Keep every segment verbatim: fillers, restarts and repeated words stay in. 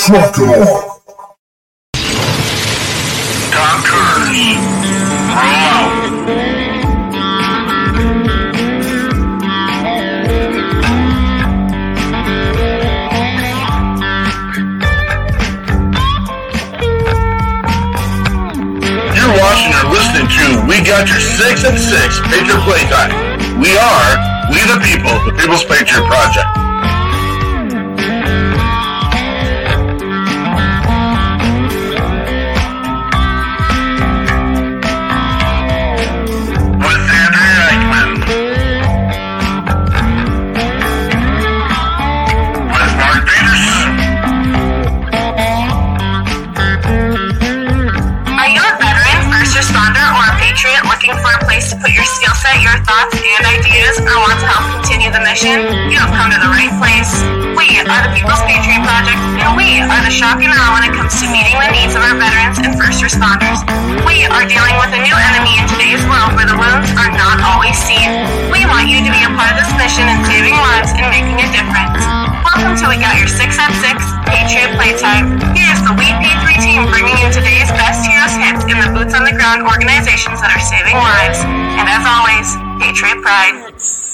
Truck it on. Conquerors, roll out. You're watching or listening to We Got Your Six at Six Patriot Playtime. We are We the People, the People's Patriot Project. Looking for a place to put your skill set, your thoughts, and ideas, or want to help continue the mission? You have come to the right place. We are the People's Patriot Project, and we are the shock and awe when it comes to meeting the needs of our veterans and first responders. We are dealing with a new enemy in today's world where the wounds are not always seen. We want you to be a part of this mission in saving lives and making a difference. Welcome to We Got Your Six at Six Patriot Playtime. Here's the We P three team bringing you today's best heroes hits in the boots on the ground organizations that are saving lives. And as always, Patriot Pride.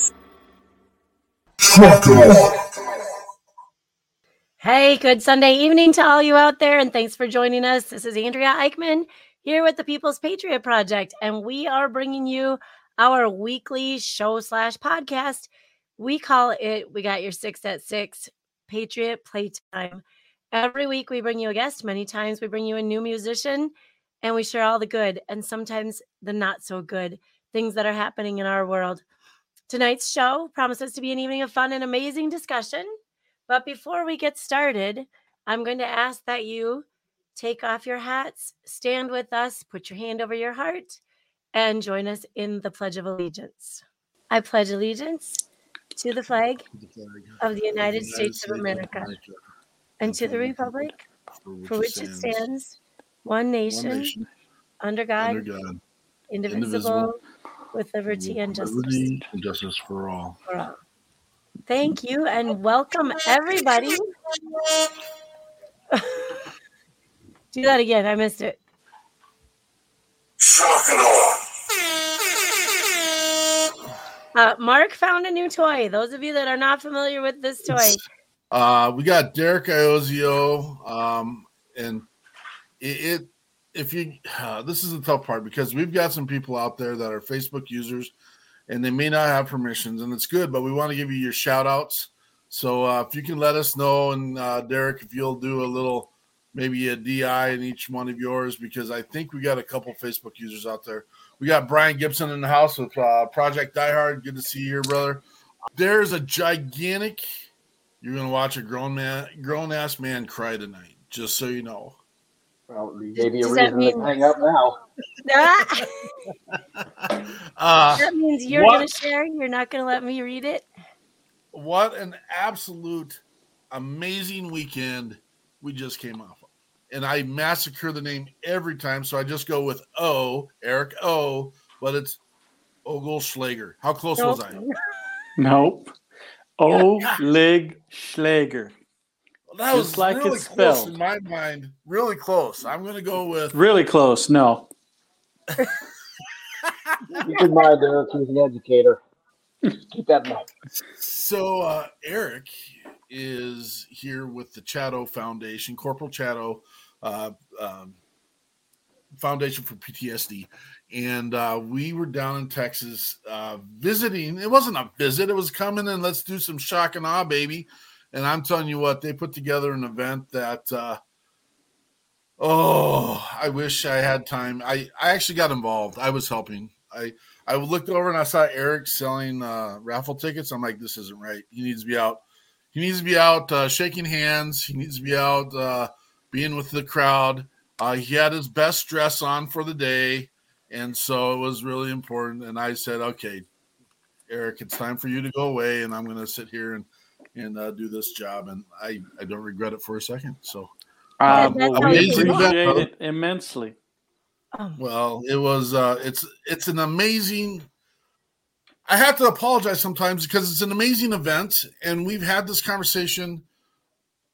Truck it on. Hey, good Sunday evening to all you out there, and thanks for joining us. This is Andrea Eichmann here with the People's Patriot Project, and we are bringing you our weekly show slash podcast. We call it We Got Your Six at Six Patriot Playtime. Every week we bring you a guest. Many times we bring you a new musician, and we share all the good and sometimes the not so good things that are happening in our world. Tonight's show promises to be an evening of fun and amazing discussion. But before we get started, I'm going to ask that you take off your hats, stand with us, put your hand over your heart, and join us in the Pledge of Allegiance. I pledge allegiance to the flag of the United States of America and to the republic for which it stands, one nation, under God, indivisible, with liberty and justice. and justice for all. For all. Thank you and welcome everybody. Do that again. I missed it. Truck it on. Uh, Mark found a new toy. Those of you that are not familiar with this toy. Uh, we got Derek Iozio, um, and it, it if you uh, this is the tough part because we've got some people out there that are Facebook users and they may not have permissions, and it's good, but we want to give you your shout outs. So uh, if you can let us know, and uh, Derek, if you'll do a little, maybe a D I in each one of yours, because I think we got a couple Facebook users out there. We got Brian Gibson in the house with uh, Project Die Hard. Good to see you here, brother. There's a gigantic, you're going to watch a grown man, grown ass man cry tonight, just so you know. Well, maybe a Does that reason mean- to hang up now. uh, That means you're what- going to share. You're not going to let me read it. What an absolute amazing weekend we just came off of. And I massacre the name every time, so I just go with O, Eric O, but it's Ogle Schlager. How close Nope. was I? Nope. Oleg Schlager. Well, that Just was like really it's close spelled. in my mind. Really close. I'm going to go with Really close. No. Keep in mind, Derek, he's an educator. Keep that in mind. So uh, Eric is here with the Chatto Foundation, Corporal Chatto uh, um, Foundation for P T S D. And uh, we were down in Texas uh, visiting. It wasn't a visit. It was coming and let's do some shock and awe, baby. And I'm telling you what, they put together an event that, uh, oh, I wish I had time. I, I actually got involved. I was helping. I I looked over and I saw Eric selling uh, raffle tickets. I'm like, this isn't right. He needs to be out. He needs to be out uh, shaking hands. He needs to be out uh, being with the crowd. Uh, he had his best dress on for the day, and so it was really important. And I said, okay, Eric, it's time for you to go away, and I'm going to sit here and and uh, do this job. And I, I don't regret it for a second. So Um, that's well, how we it is. appreciate it immensely. Oh, Well, it was uh it's it's an amazing I have to apologize sometimes because it's an amazing event, and we've had this conversation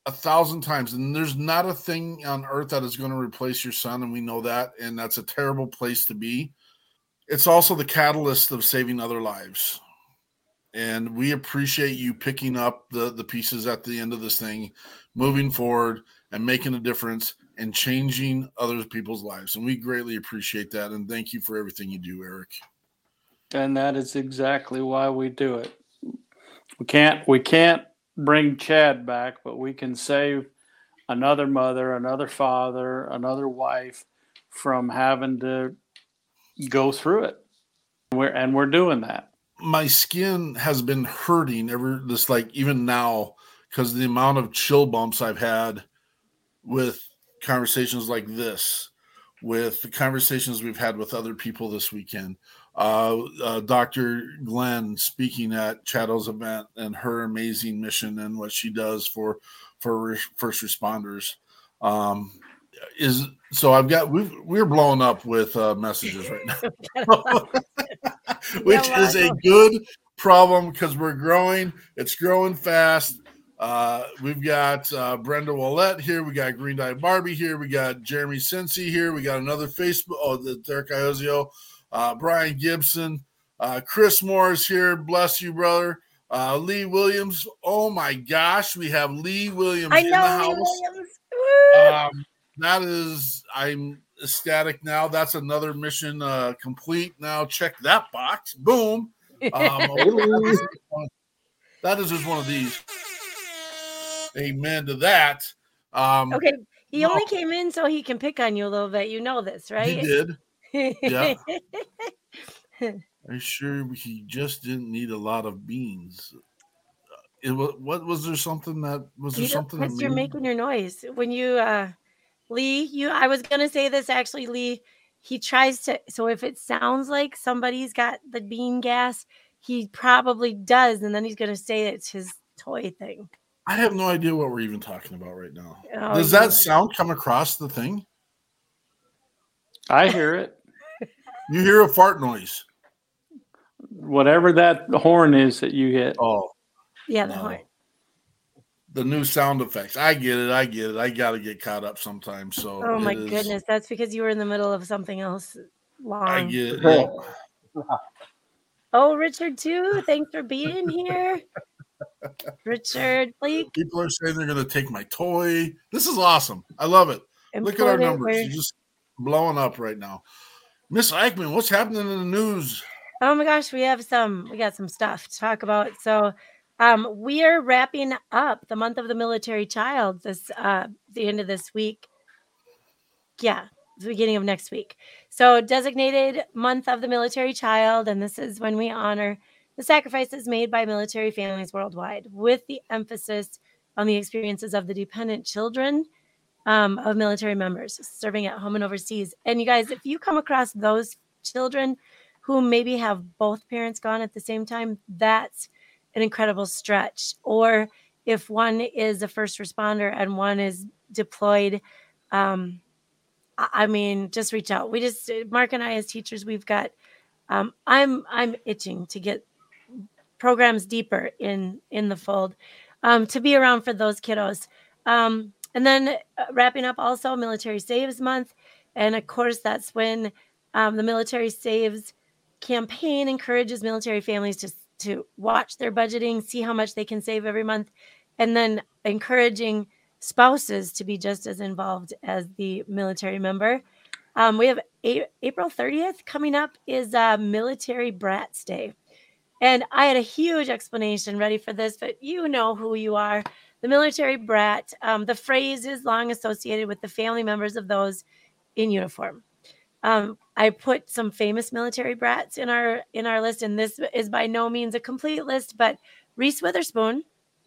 a thousand times, and there's not a thing on earth that is going to replace your son, and we know that, and that's a terrible place to be. It's also the catalyst of saving other lives. And we appreciate you picking up the, the pieces at the end of this thing, moving forward and making a difference and changing other people's lives. And we greatly appreciate that. And thank you for everything you do, Eric. And that is exactly why we do it. We can't, we can't bring Chad back, but we can save another mother, another father, another wife from having to go through it. We're, and we're doing that. My skin has been hurting ever this, like even now, because the amount of chill bumps I've had with conversations like this, with the conversations we've had with other people this weekend. Uh, uh, Doctor Glenn speaking at Chadow's event and her amazing mission and what she does for for re- first responders. Um, is so I've got we've, we're blowing up with uh, messages right now, which is a good problem because we're growing. It's growing fast. Uh, we've got uh, Brenda Willette here. We got Green Dye Barbie here. We got Jeremy Cincy here. We got another Facebook. Oh, the Derek Iozio, uh, Brian Gibson, uh, Chris Morris here. Bless you, brother. Uh, Lee Williams. Oh my gosh, we have Lee Williams I in know the Lee house. Williams. Woo! Um, that is, I'm ecstatic now. That's another mission uh, complete now. Check that box. Boom. Um, that is just one of these. Amen to that. Um, okay, he no. only came in so he can pick on you a little bit. You know this, right? He did. Yeah. Are you sure he just didn't need a lot of beans? It was, what was there something that was there You don't- something that because you're made- making your noise when you uh Lee, you I was gonna say this actually, Lee. He tries to, so if it sounds like somebody's got the bean gas, he probably does, and then he's gonna say it's his toy thing. I have no idea what we're even talking about right now. Oh, Does you- that sound come across the thing? I hear it. You hear a fart noise. Whatever that horn is that you hit. Oh, Yeah, the no. horn. The new sound effects. I get it. I get it. I got to get caught up sometimes. So Oh my it is- goodness, that's because you were in the middle of something else long. I get it. Yep. Oh, Richard too. Thanks for being here. Richard, Blake. People are saying they're going to take my toy. This is awesome. I love it. Look at our important numbers. where- They're just blowing up right now. Miss Eichmann, what's happening in the news? Oh my gosh, we have some, we got some stuff to talk about. So um, we are wrapping up the month of the military child this uh, the end of this week. Yeah, the beginning of next week. So designated month of the military child, and this is when we honor the sacrifices made by military families worldwide, with the emphasis on the experiences of the dependent children um, of military members serving at home and overseas. And you guys, if you come across those children who maybe have both parents gone at the same time, that's an incredible stretch. Or if one is a first responder and one is deployed, um, I I mean, just reach out. We just, Mark and I as teachers, we've got, um, I'm, I'm itching to get programs deeper in, in the fold, um, to be around for those kiddos. Um, and then uh, wrapping up also Military Saves Month. And of course, that's when um, the Military Saves campaign encourages military families to, to watch their budgeting, see how much they can save every month, and then encouraging spouses to be just as involved as the military member. Um, we have a- April thirtieth coming up is uh, Military Brats Day. And I had a huge explanation ready for this, but you know who you are. The military brat, um, the phrase is long associated with the family members of those in uniform. Um, I put some famous military brats in our in our list, and this is by no means a complete list, but Reese Witherspoon.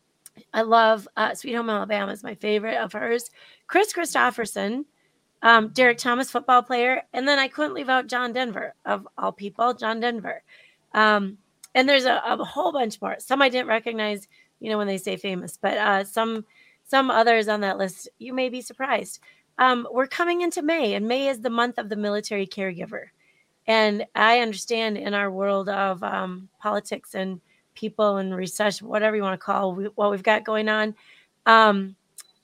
I love uh, Sweet Home Alabama is my favorite of hers. Chris Christopherson, um, Derek Thomas, football player, and then I couldn't leave out John Denver, of all people, John Denver. Um, and there's a, a whole bunch more. Some I didn't recognize, you know, when they say famous, but uh, some some others on that list, you may be surprised. Um, we're coming into May, and May is the month of the military caregiver. And I understand in our world of um, politics and people and recession, whatever you want to call we, what we've got going on, um,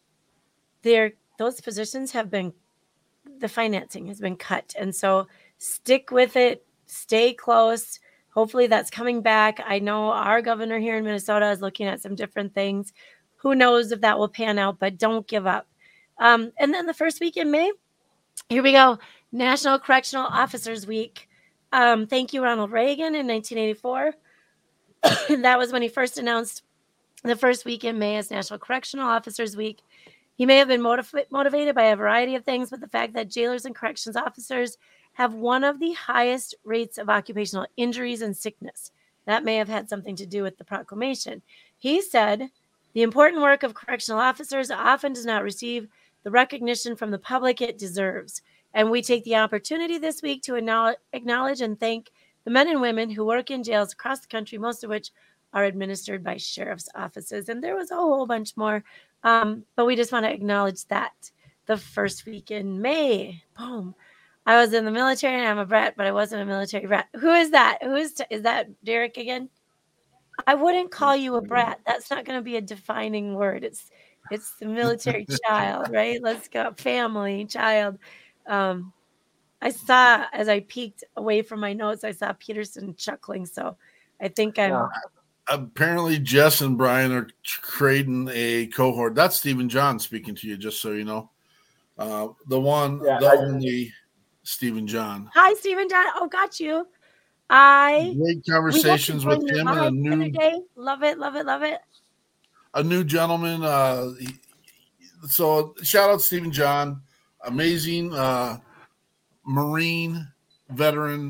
they're those positions have been, the financing has been cut. And so stick with it, stay close. Hopefully that's coming back. I know our governor here in Minnesota is looking at some different things. Who knows if that will pan out, but don't give up. Um, and then the first week in May, here we go, National Correctional Officers Week. Um, thank you, Ronald Reagan, in nineteen eighty-four. That was when he first announced the first week in May as National Correctional Officers Week. He may have been motiv- motivated by a variety of things, but the fact that jailers and corrections officers have one of the highest rates of occupational injuries and sickness, that may have had something to do with the proclamation. He said, the important work of correctional officers often does not receive the recognition from the public it deserves. And we take the opportunity this week to acknowledge and thank the men and women who work in jails across the country, most of which are administered by sheriff's offices. And there was a whole bunch more, um, but we just want to acknowledge that the first week in May. Boom. I was in the military and I'm a brat, but I wasn't a military brat. Who is that? Who is, t- is that Derek again? I wouldn't call you a brat. That's not going to be a defining word. It's, it's the military child, right? Let's go. Family, child. Um, I saw, as I peeked away from my notes, I saw Peterson chuckling. So I think I'm. Yeah. Apparently, Jess and Brian are creating a cohort. That's Stephen John speaking to you, just so you know. Uh, the one, Yeah, the I- only Stephen John. Hi, Stephen John. Oh, got you. I. Great conversations with we him and a new, day. Love it, love it, love it. a new gentleman. Uh, he, so shout out Stephen John, amazing uh, Marine veteran,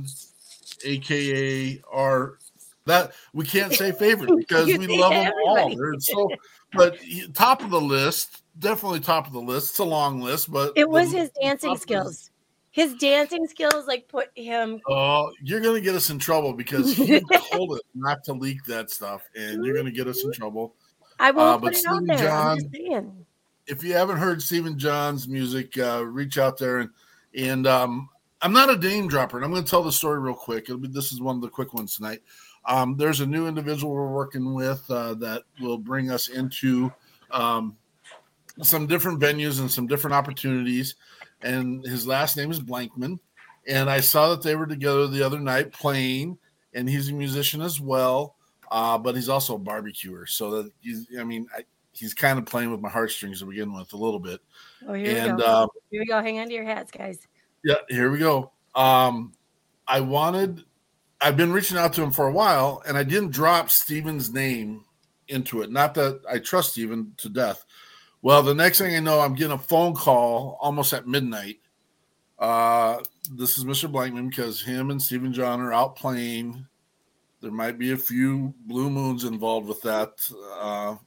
aka our that we can't say favorite because You we see love them all. everybody. They're so, but he- top of the list, definitely top of the list. It's a long list, but It was the- his dancing top of the- skills. His dancing skills like put him. Oh, you're gonna get us in trouble because he told it not to leak that stuff, and you're gonna get us in trouble. I won't Uh, but put it out Stephen there. John- I'm just saying. If you haven't heard Stephen John's music, uh, reach out there and and um, I'm not a name dropper, and I'm going to tell the story real quick. It'll be this is one of the quick ones tonight. Um, there's a new individual we're working with uh, that will bring us into um, some different venues and some different opportunities. And his last name is Blankman. And I saw that they were together the other night playing, and he's a musician as well, uh, but he's also a barbecuer. So that he's, I mean, I, he's kind of playing with my heartstrings to begin with a little bit. Oh, here And we go. uh, Here we go. Hang on to your hats, guys. yeah, here we go. Um, I wanted, I've been reaching out to him for a while, and I didn't drop Steven's name into it. Not that I trust Steven to death. Well, the next thing I know, I'm getting a phone call almost at midnight. Uh, this is Mister Blankman because him and Stephen John are out playing. There might be a few blue moons involved with that. Uh,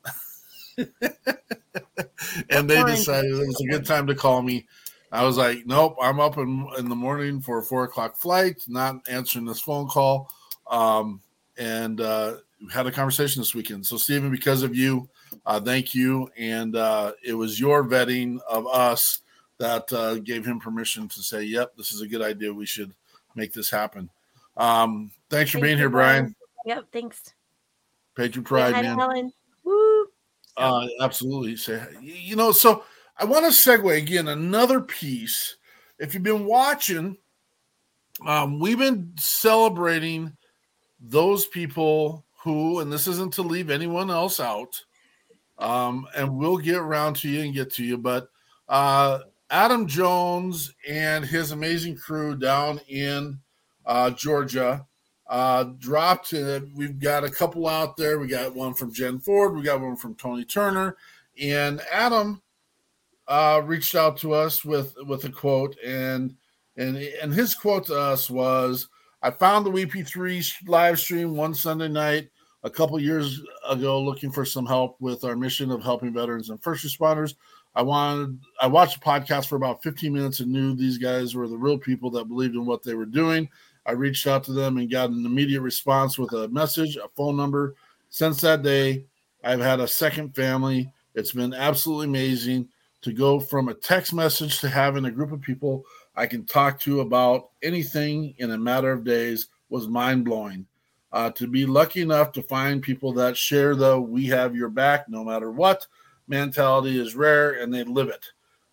and they decided it was a good time to call me. I was like, nope, I'm up in, in the morning for a four o'clock flight, not answering this phone call. Um, and uh, had a conversation this weekend. So, Stephen, because of you, uh, thank you. And uh, it was your vetting of us that uh, gave him permission to say, yep, this is a good idea. We should make this happen. Um, thanks for Thank being you, here, Brian. Brian. Yep, thanks. Patriot Pride, Hi, man. Helen. Woo. Uh, absolutely. Say, you know, so I want to segue again, another piece. If you've been watching, um, we've been celebrating those people who, and this isn't to leave anyone else out, um, and we'll get around to you and get to you, but uh, Adam Jones and his amazing crew down in uh, Georgia uh, dropped. Uh, we've got a couple out there. We got one from Jen Ford. We got one from Tony Turner. And Adam uh, reached out to us with, with a quote, and and and his quote to us was, I found the W P three live stream one Sunday night a couple years ago looking for some help with our mission of helping veterans and first responders. I wanted, I watched the podcast for about fifteen minutes and knew these guys were the real people that believed in what they were doing. I reached out to them and got an immediate response with a message, a phone number. Since that day, I've had a second family. It's been absolutely amazing to go from a text message to having a group of people I can talk to about anything in a matter of days was mind-blowing. Uh, to be lucky enough to find people that share the "we have your back no matter what" mentality is rare, and they live it.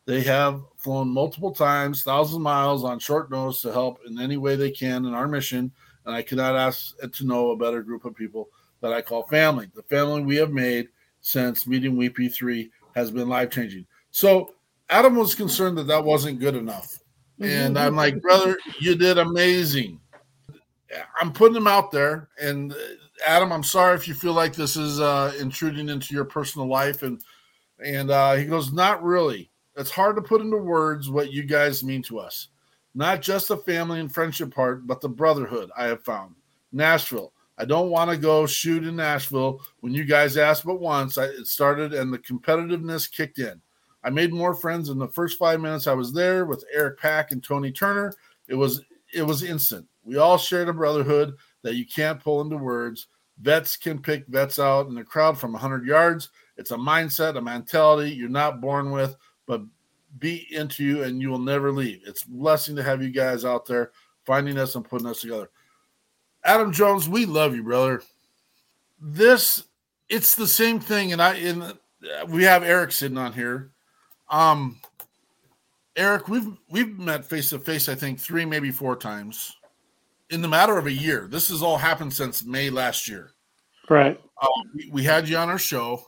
They have flown multiple times, thousands of miles on short notice to help in any way they can in our mission. And I cannot ask to know a better group of people that I call family. The family we have made since meeting W P three has been life-changing. So Adam was concerned that that wasn't good enough. And I'm like, brother, you did amazing. I'm putting him out there. And Adam, I'm sorry if you feel like this is uh, intruding into your personal life. And, and uh, he goes, not really. It's hard to put into words what you guys mean to us. Not just the family and friendship part, but the brotherhood I have found. Nashville. I don't want to go shoot in Nashville. When you guys asked but once, I, it started and the competitiveness kicked in. I made more friends in the first five minutes I was there with Eric Pack and Tony Turner. It was it was instant. We all shared a brotherhood that you can't pull into words. Vets can pick vets out in the crowd from one hundred yards. It's a mindset, a mentality you're not born with, but be into you and you will never leave. It's a blessing to have you guys out there finding us and putting us together. Adam Jones, we love you, brother. This, it's the same thing. And I, in we have Eric sitting on here. Um, Eric, we've, we've met face to face, I think three, maybe four times in the matter of a year. This has all happened since May last year. Right. Uh, we, we had you on our show.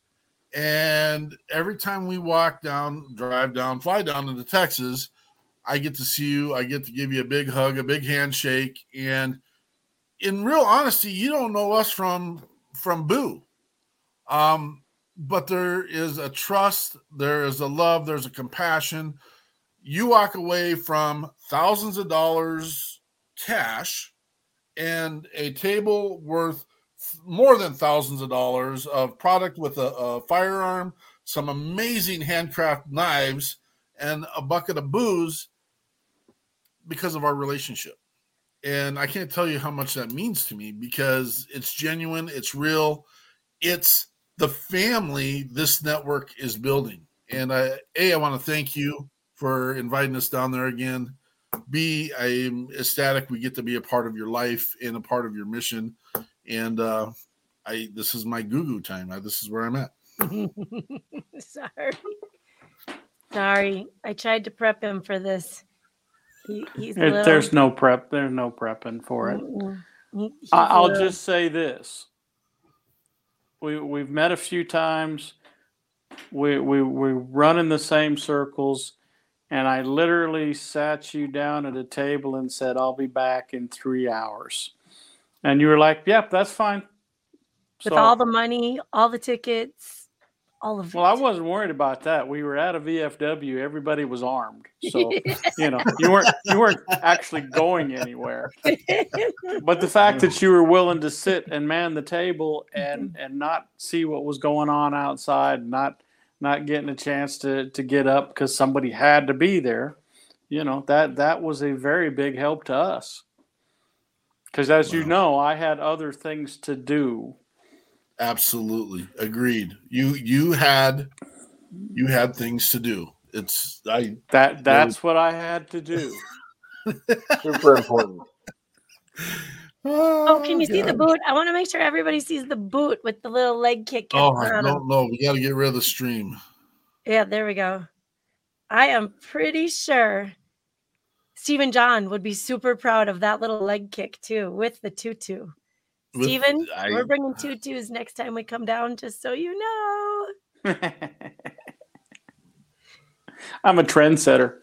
And every time we walk down, drive down, fly down into Texas, I get to see you. I get to give you a big hug, a big handshake. And in real honesty, you don't know us from from Boo. Um, but there is a trust, there is a love, there's a compassion. You walk away from thousands of dollars cash and a table worth more than thousands of dollars of product with a, a firearm, some amazing handcraft knives, and a bucket of booze because of our relationship. And I can't tell you how much that means to me because it's genuine, it's real, it's the family this network is building. And I, A, I want to thank you for inviting us down there again. B, I'm ecstatic we get to be a part of your life and a part of your mission. And uh, I this is my goo-goo time. I, this is where I'm at. Sorry. Sorry. I tried to prep him for this. He, he's There- little, There's no prep. There's no prepping for it. he, he's I- I'll little. just say this: we we've met a few times. We we we run in the same circles, and I literally sat you down at a table and said, "I'll be back in three hours," and you were like, "Yep, that's fine." with So- all the money, all the tickets, all of it. Well, I wasn't worried about that. We were at a V F W. Everybody was armed, so you know you weren't you weren't actually going anywhere. But the fact that you were willing to sit and man the table and and not see what was going on outside, not not getting a chance to to get up because somebody had to be there, you know that that was a very big help to us. Because as you Wow. know, I had other things to do. Absolutely. Agreed. You you had you had things to do. It's I That that's what I had to do. Super important. Oh, can you see the God. boot? I want to make sure everybody sees the boot with the little leg kick. at Oh, the I bottom. don't know. We got to get rid of the stream. Yeah, there we go. I am pretty sure Stephen John would be super proud of that little leg kick too, with the tutu. With- Stephen, I- we're bringing tutus next time we come down, just so you know. I'm a trendsetter.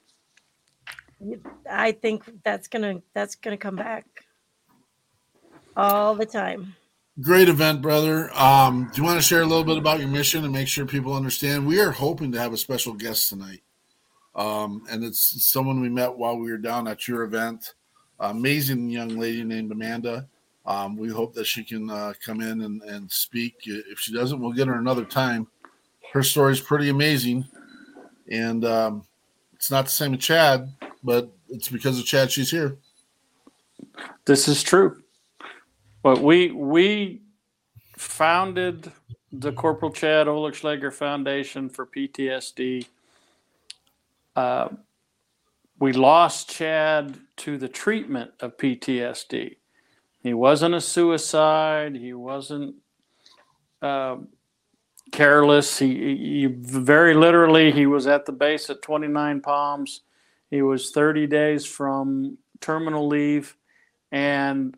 I think that's gonna that's gonna come back all the time. Great event, brother. Um, do you want to share a little bit about your mission and make sure people understand? We are hoping to have a special guest tonight. Um, and it's someone we met while we were down at your event. Amazing young lady named Amanda. Um, we hope that she can uh, come in and, and speak. If she doesn't, we'll get her another time. Her story is pretty amazing. And um, it's not the same as Chad, but it's because of Chad she's here. This is true. But we we founded the Corporal Chad Oelschlager Foundation for P T S D. Uh, we lost Chad to the treatment of P T S D. He wasn't a suicide. He wasn't uh, careless. He, he very literally, he was at the base at twenty-nine Palms. He was thirty days from terminal leave, and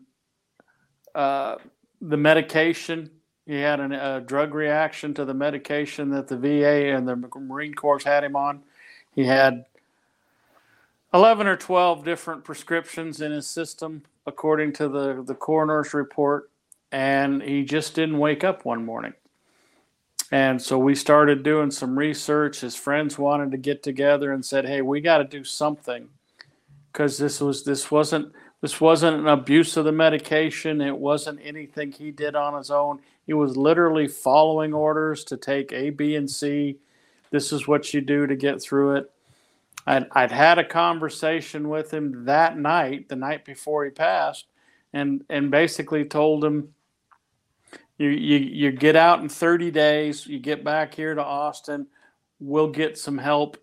uh, the medication, he had an, a drug reaction to the medication that the V A and the Marine Corps had him on. He had eleven or twelve different prescriptions in his system, according to the, the coroner's report, and he just didn't wake up one morning. And so we started doing some research. His friends wanted to get together and said, hey, we got to do something, because this was this wasn't this wasn't an abuse of the medication. It wasn't anything he did on his own. He was literally following orders to take A, B, and C. This is what you do to get through it. I'd, I'd had a conversation with him that night, the night before he passed, and and basically told him, you, you, you get out in thirty days, you get back here to Austin, we'll get some help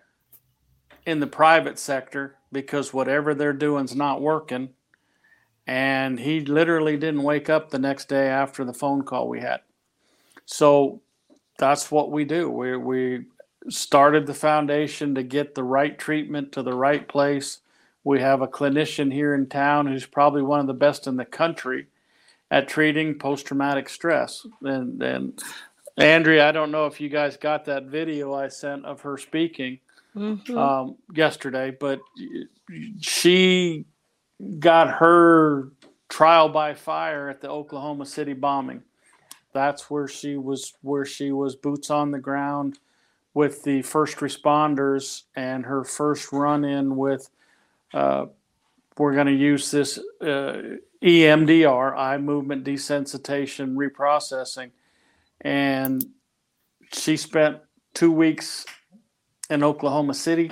in the private sector because whatever they're doing is not working. And he literally didn't wake up the next day after the phone call we had. So that's what we do. We we started the foundation to get the right treatment to the right place. We have a clinician here in town who's probably one of the best in the country at treating post-traumatic stress. And, and Andrea, I don't know if you guys got that video I sent of her speaking mm-hmm. um, yesterday, but she got her trial by fire at the Oklahoma City bombing. That's where she was, where she was boots on the ground with the first responders, and her first run-in with, uh, we're going to use this uh, E M D R, eye movement desensitization reprocessing. And she spent two weeks in Oklahoma City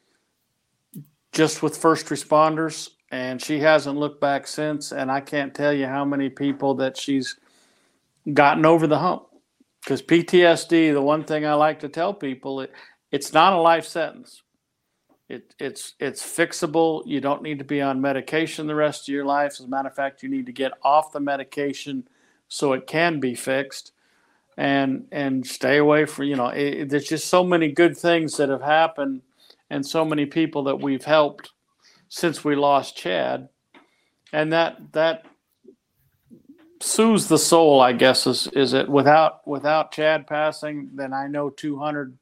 just with first responders, and she hasn't looked back since. And I can't tell you how many people that she's gotten over the hump. Because P T S D, the one thing I like to tell people, it, it's not a life sentence. It, it's it's fixable. You don't need to be on medication the rest of your life. As a matter of fact, you need to get off the medication so it can be fixed, and and stay away from, you know, it, there's just so many good things that have happened, and so many people that we've helped since we lost Chad, and that that. soothes the soul, I guess, is is it without without Chad passing, then I know two hundred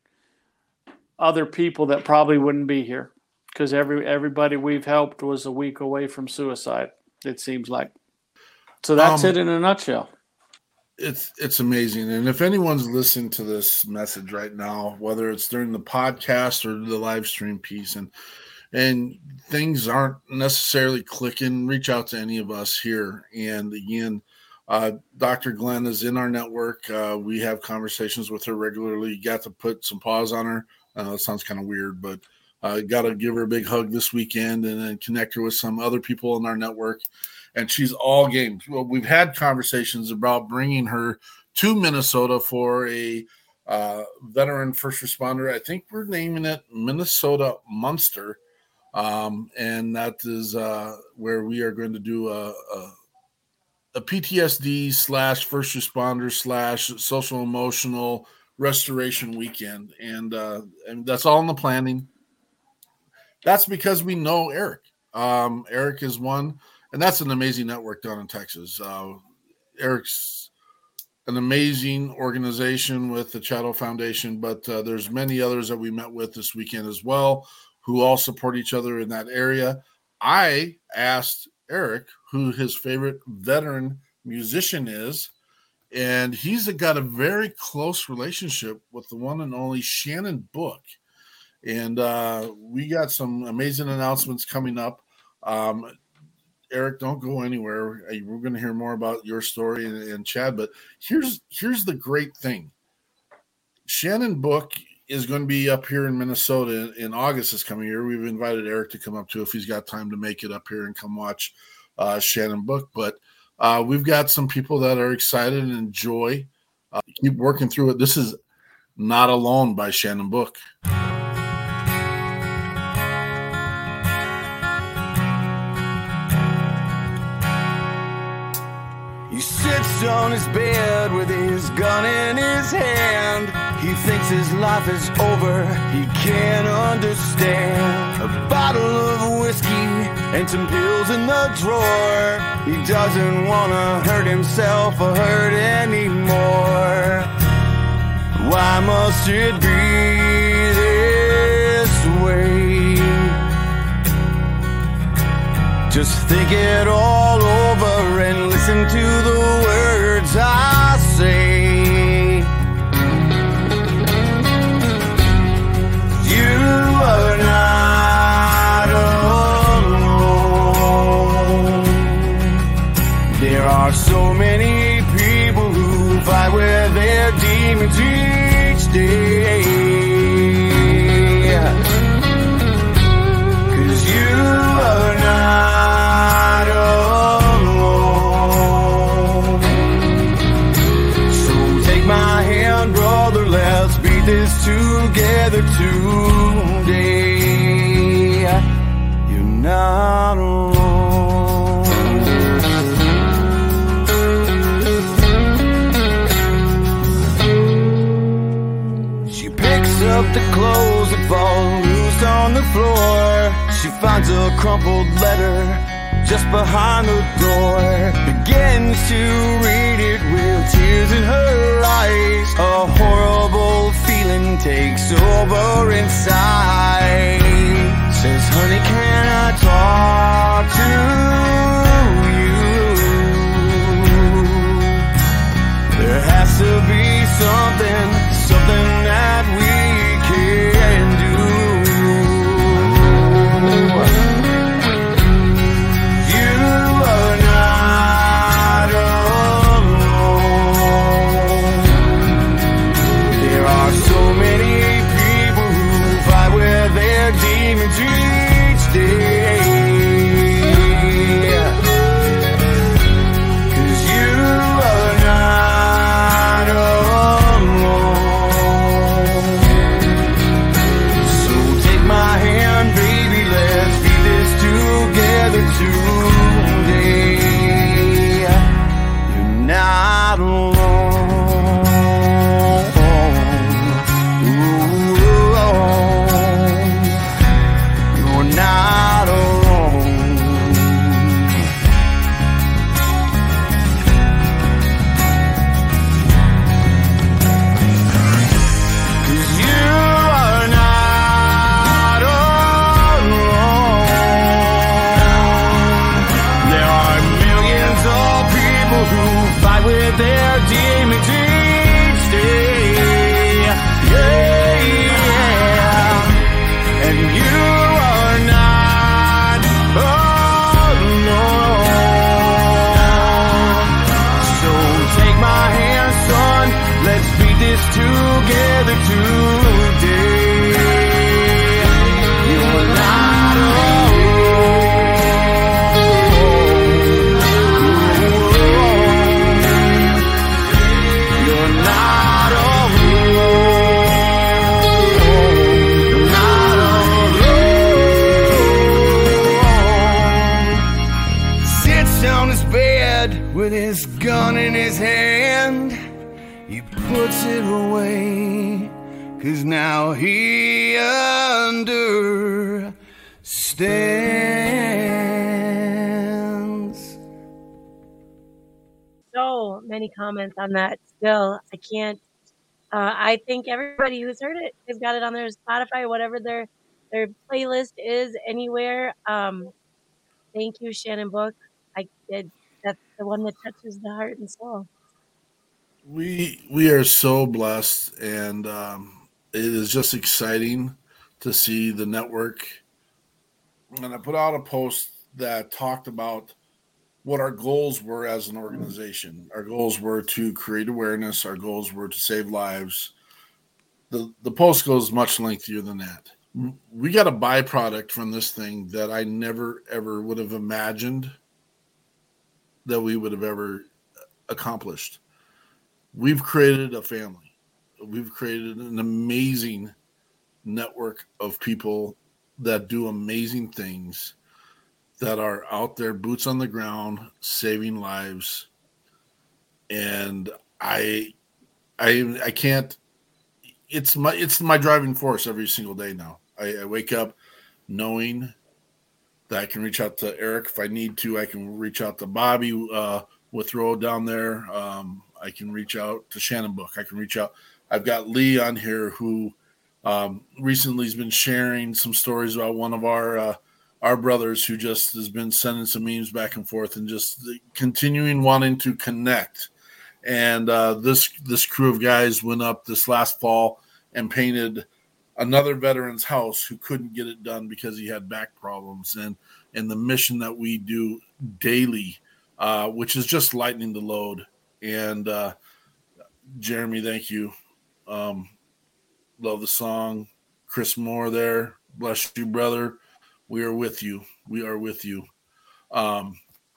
other people that probably wouldn't be here, because every everybody we've helped was a week away from suicide, it seems like. So that's um, it in a nutshell. It's it's amazing. And if anyone's listening to this message right now, whether it's during the podcast or the live stream piece, and and things aren't necessarily clicking, reach out to any of us here. And again, Uh, Doctor Glenn is in our network. Uh, we have conversations with her regularly. Got to put some pause on her. Uh, it sounds kind of weird, but uh, got to give her a big hug this weekend and then connect her with some other people in our network. And she's all game. Well, we've had conversations about bringing her to Minnesota for a uh, veteran first responder. I think we're naming it Minnesota Munster. Um, and that is uh, where we are going to do a, a a P T S D slash first responder slash social emotional restoration weekend. And, uh, and that's all in the planning. That's because we know Eric. Um, Eric is one, and that's an amazing network down in Texas. Uh, Eric's an amazing organization with the Chatto Foundation, but uh, there's many others that we met with this weekend as well, who all support each other in that area. I asked Eric who his favorite veteran musician is, and he's got a very close relationship with the one and only Shannon Book. And uh, we got some amazing announcements coming up. Um, Eric, don't go anywhere. We're going to hear more about your story and, and Chad, but here's here's the great thing. Shannon Book is going to be up here in Minnesota in August this coming year. We've invited Eric to come up too if he's got time to make it up here and come watch uh, Shannon Book. But uh, we've got some people that are excited and enjoy. Uh, keep working through it. This is Not Alone by Shannon Book. You sits on his bed with his gun in his hand. He thinks his life is over, he can't understand. A bottle of whiskey and some pills in the drawer. He doesn't wanna hurt himself or hurt anymore. Why must it be this way? Just think it all over and listen to the words I say. You are not alone. There are so many people who fight with their demons each day. 'Cause you are not alone. So take my hand, brother, let's beat this together today. You're not alone. She picks up the clothes that fall loose on the floor. She finds a crumpled letter just behind the door. Begins to read it with tears in her eyes. A horrible feeling takes over inside. Says, honey, can I talk to you? There has to be something, something that we can do. You are not alone. There are so many people who fight with their demons each day. 'Cause you are not alone. So take my hand, baby, let's beat this together today. You're not alone. Ooh, you're not alone. 'Cause you are not alone. There are millions of people who fight with their demons each day. Yeah, yeah. And you are not alone. So take my hand, son, let's beat this together today. You're not alone. You're not alone. You're not alone. Sits on his bed with his gun in his hand. He puts it away, 'cause now he understands. So many comments on that still. I can't. Uh, I think everybody who's heard it has got it on their Spotify, whatever their their playlist is, anywhere. Um, thank you, Shannon Book. I did. That's the one that touches the heart and soul. We we are so blessed, and um, it is just exciting to see the network. And I put out a post that talked about what our goals were as an organization. Our goals were to create awareness. Our goals were to save lives. The the post goes much lengthier than that. We got a byproduct from this thing that I never, ever would have imagined that we would have ever accomplished. We've created a family. We've created an amazing network of people that do amazing things, that are out there, boots on the ground, saving lives. and I, I, I can't. It's my it's my driving force every single day now. I, I wake up knowing that I can reach out to Eric if I need to. I can reach out to Bobby uh, Withrow down there. Um, I can reach out to Shannon Book. I can reach out. I've got Lee on here who um, recently has been sharing some stories about one of our uh, our brothers who just has been sending some memes back and forth and just continuing wanting to connect. And uh, this this crew of guys went up this last fall and painted another veteran's house who couldn't get it done because he had back problems. And and the mission that we do daily, uh, which is just lightening the load. And uh, Jeremy, thank you. Um, love the song. Chris Moore there. Bless you, brother. We are with you. We are with you. Um,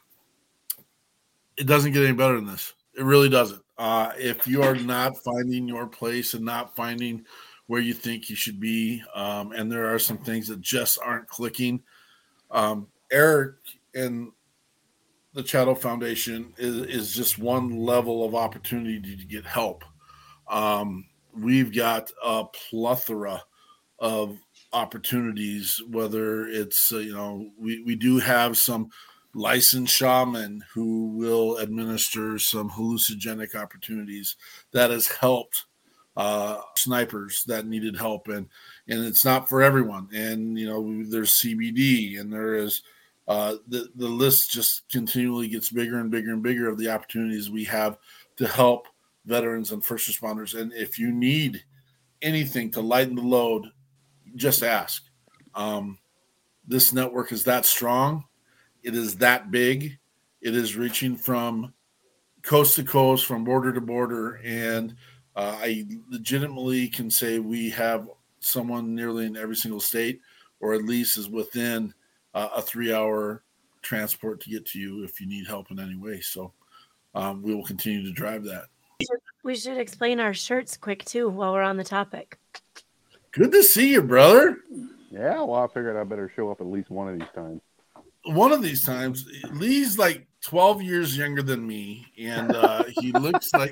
it doesn't get any better than this. It really doesn't. Uh, if you are not finding your place and not finding where you think you should be, um, and there are some things that just aren't clicking, um, Eric and the Chattel Foundation is, is just one level of opportunity to get help. Um, we've got a plethora of opportunities, whether it's, uh, you know, we, we do have some licensed shaman who will administer some hallucinogenic opportunities that has helped uh, snipers that needed help. And, and it's not for everyone. And, you know, there's C B D and there is uh, the, the list just continually gets bigger and bigger and bigger of the opportunities we have to help veterans and first responders. And if you need anything to lighten the load, just ask. Um, this network is that strong. It is that big. It is reaching from coast to coast, from border to border. And uh, I legitimately can say we have someone nearly in every single state, or at least is within uh, a three-hour transport to get to you if you need help in any way. So um, we will continue to drive that. We should explain our shirts quick, too, while we're on the topic. Good to see you, brother. Yeah, well, I figured I better show up at least one of these times. One of these times, Lee's like twelve years younger than me, and uh, he looks like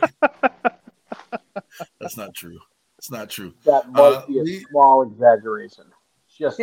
that's not true. It's not true. That might Uh, be a Lee, small exaggeration. Just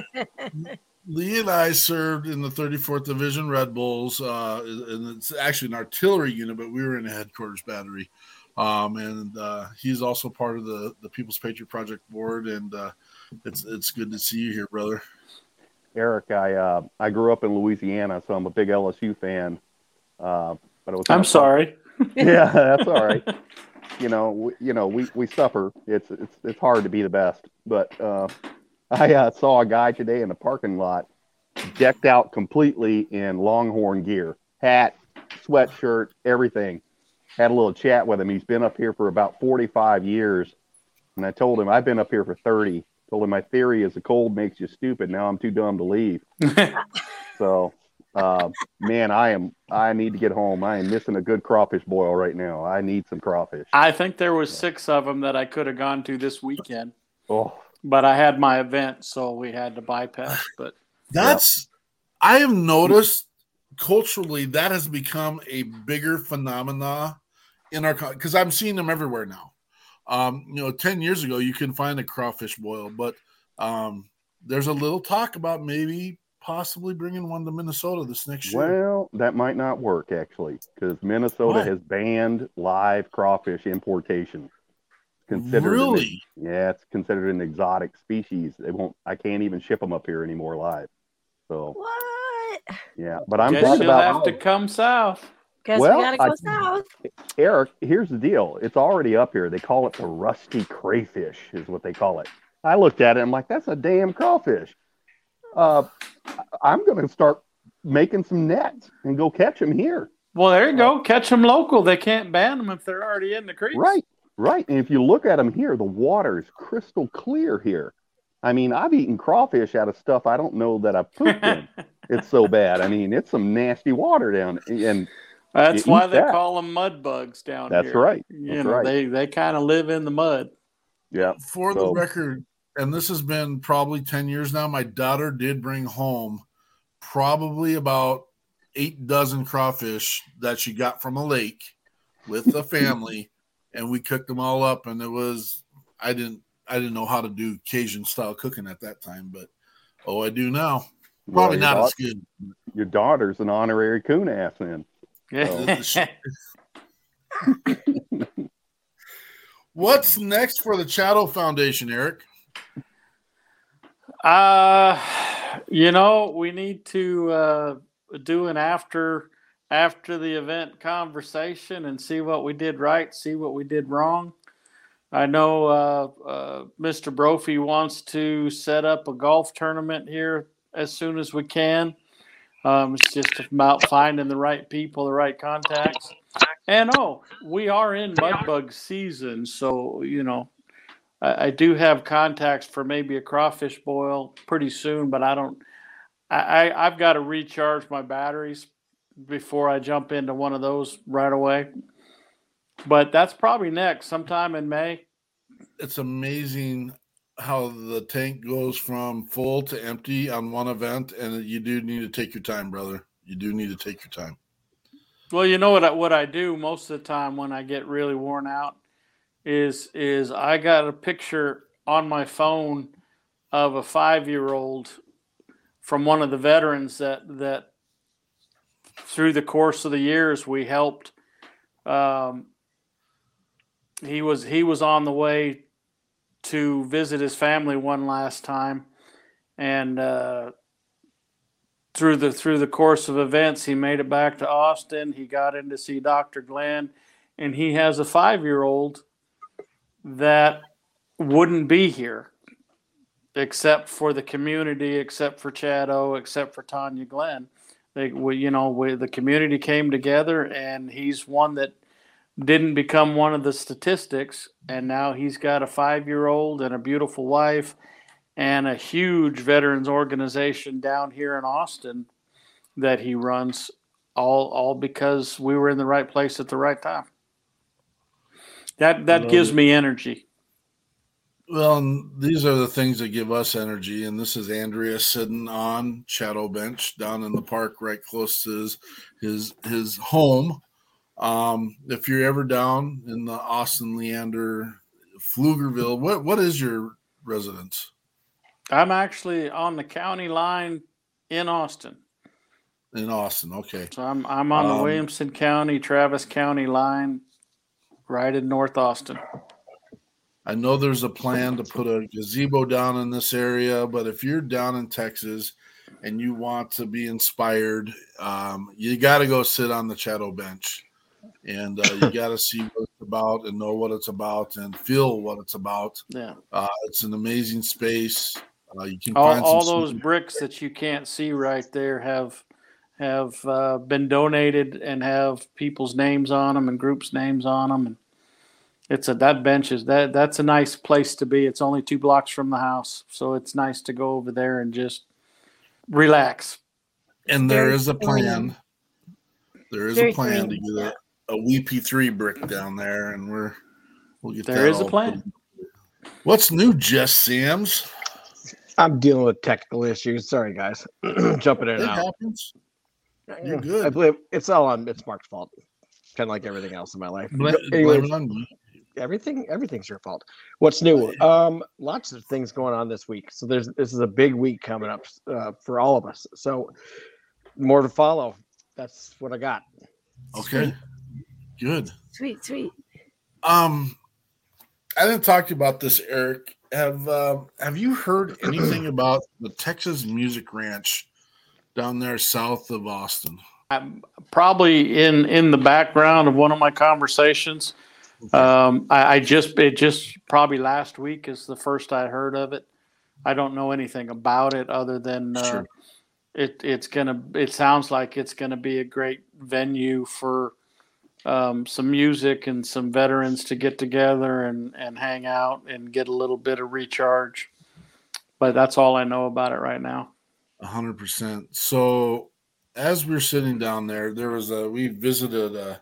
Lee and I served in the thirty-fourth Division Red Bulls, uh, and it's actually an artillery unit, but we were in a headquarters battery. Um, and uh, he's also part of the, the People's Patriot Project board, and uh, it's it's good to see you here, brother. Eric, I uh, I grew up in Louisiana, so I'm a big L S U fan. Uh, but it was I'm sorry. Yeah, that's all right. You know, we, you know, we, we suffer. It's it's it's hard to be the best. But uh, I uh, saw a guy today in the parking lot, decked out completely in Longhorn gear, hat, sweatshirt, everything. Had a little chat with him. He's been up here for about forty-five years, and I told him I've been up here for thirty. Told him my theory is the cold makes you stupid. Now I'm too dumb to leave. So, uh, man, I am. I need to get home. I am missing a good crawfish boil right now. I need some crawfish. I think there was six of them that I could have gone to this weekend, Oh, but I had my event, so we had to bypass. But That's I have noticed culturally that has become a bigger phenomena in our because I'm seeing them everywhere now. Um, you know, ten years ago you can find a crawfish boil, but um, there's a little talk about maybe possibly bringing one to Minnesota this next year. well, that might not work actually, because Minnesota Why? has banned live crawfish importation. Considered an- Really? yeah, it's considered an exotic species. They won't. I can't even ship them up here anymore live. So What? yeah, but I'm guess glad you'll about have to come south. Guess Well, we gotta go I- south. Eric, here's the deal. It's already up here. They call it the rusty crayfish, is what they call it. I looked at it. I'm like, that's a damn crawfish. Uh, I'm going to start making some nets and go catch them here. Well, there you go. Catch them local. They can't ban them if they're already in the creeks. Right, right. And if you look at them here, the water is crystal clear here. I mean, I've eaten crawfish out of stuff I don't know that I've pooped in. It's so bad. I mean, it's some nasty water down. And That's You why eat they that. call them mud bugs down That's here. right. You That's know, right. they they kind of live in the mud. yeah, For the So- record, and this has been probably ten years now, my daughter did bring home probably about eight dozen crawfish that she got from a lake with the family, and we cooked them all up. And it was I didn't I didn't know how to do Cajun style cooking at that time, but oh, I do now. Probably Well, not your as good. Your daughter's an honorary coon ass then. Yeah. What's next for the Chatto Foundation, Eric? Uh, you know, we need to uh, do an after after the event conversation and see what we did right, see what we did wrong. I know uh, uh, Mister Brophy wants to set up a golf tournament here as soon as we can. Um, it's just about finding the right people, the right contacts. And, oh, we are in mudbug season, so, you know, I, I do have contacts for maybe a crawfish boil pretty soon, but I don't I, I, I've got to recharge my batteries before I jump into one of those right away. But that's probably next, sometime in May. It's amazing how the tank goes from full to empty on one event, and you do need to take your time, brother. You do need to take your time. Well, you know what I, what I do most of the time when I get really worn out is is I got a picture on my phone of a five-year-old from one of the veterans that that through the course of the years we helped. Um, he was he was on the way to visit his family one last time, and uh, through the through the course of events, he made it back to Austin. He got in to see Doctor Glenn, and he has a five-year-old that wouldn't be here except for the community, except for Chatto, except for Tanya Glenn. They, we, you know, we, the community came together, and he's one that didn't become one of the statistics, and now he's got a five-year-old and a beautiful wife and a huge veterans organization down here in Austin that he runs, all all because we were in the right place at the right time. That that gives me energy. Well, these are the things that give us energy, and this is Andrea sitting on Chatto Bench down in the park right close to his his, his home. Um, if you're ever down in the Austin, Leander, Pflugerville, what what is your residence? I'm actually on the county line in Austin. In Austin, okay. So I'm I'm on Um, the Williamson County, Travis County line, right in North Austin. I know there's a plan to put a gazebo down in this area, but if you're down in Texas and you want to be inspired, um, you got to go sit on the Chatto Bench. And uh, you got to see what it's about and know what it's about and feel what it's about. Yeah, uh, it's an amazing space. Uh, you can all, find all some those bricks that you can't see right there have have uh, been donated and have people's names on them and groups' names on them. And it's a that bench is that that's a nice place to be. It's only two blocks from the house, so it's nice to go over there and just relax. And there Very is a plan. serene. There is Very a plan serene. to get a, a W P three brick down there, and we're we'll get There that is a all plan. put- What's new, Jess Sams? I'm dealing with technical issues. Sorry, guys. Jumping in It and out. happens. You're I good. believe it's all on it's Mark's fault. Kind of like everything else in my life. Blame, Anyways, blame it on me. everything everything's your fault. What's new? Um, lots of things going on this week. So there's this is a big week coming up uh, for all of us. So more to follow. That's what I got. Okay. Good. Sweet, sweet. Um, I didn't talk to you about this, Eric. Have uh, Have you heard anything about the Texas Music Ranch down there south of Austin? I'm probably in in the background of one of my conversations. Um, I, I just it just probably last week is the first I heard of it. I don't know anything about it other than uh, Sure. it it's gonna. It sounds like it's gonna be a great venue for um, some music and some veterans to get together and and hang out and get a little bit of recharge. But that's all I know about it right now. A hundred percent. So as we we're sitting down there, there was a we visited a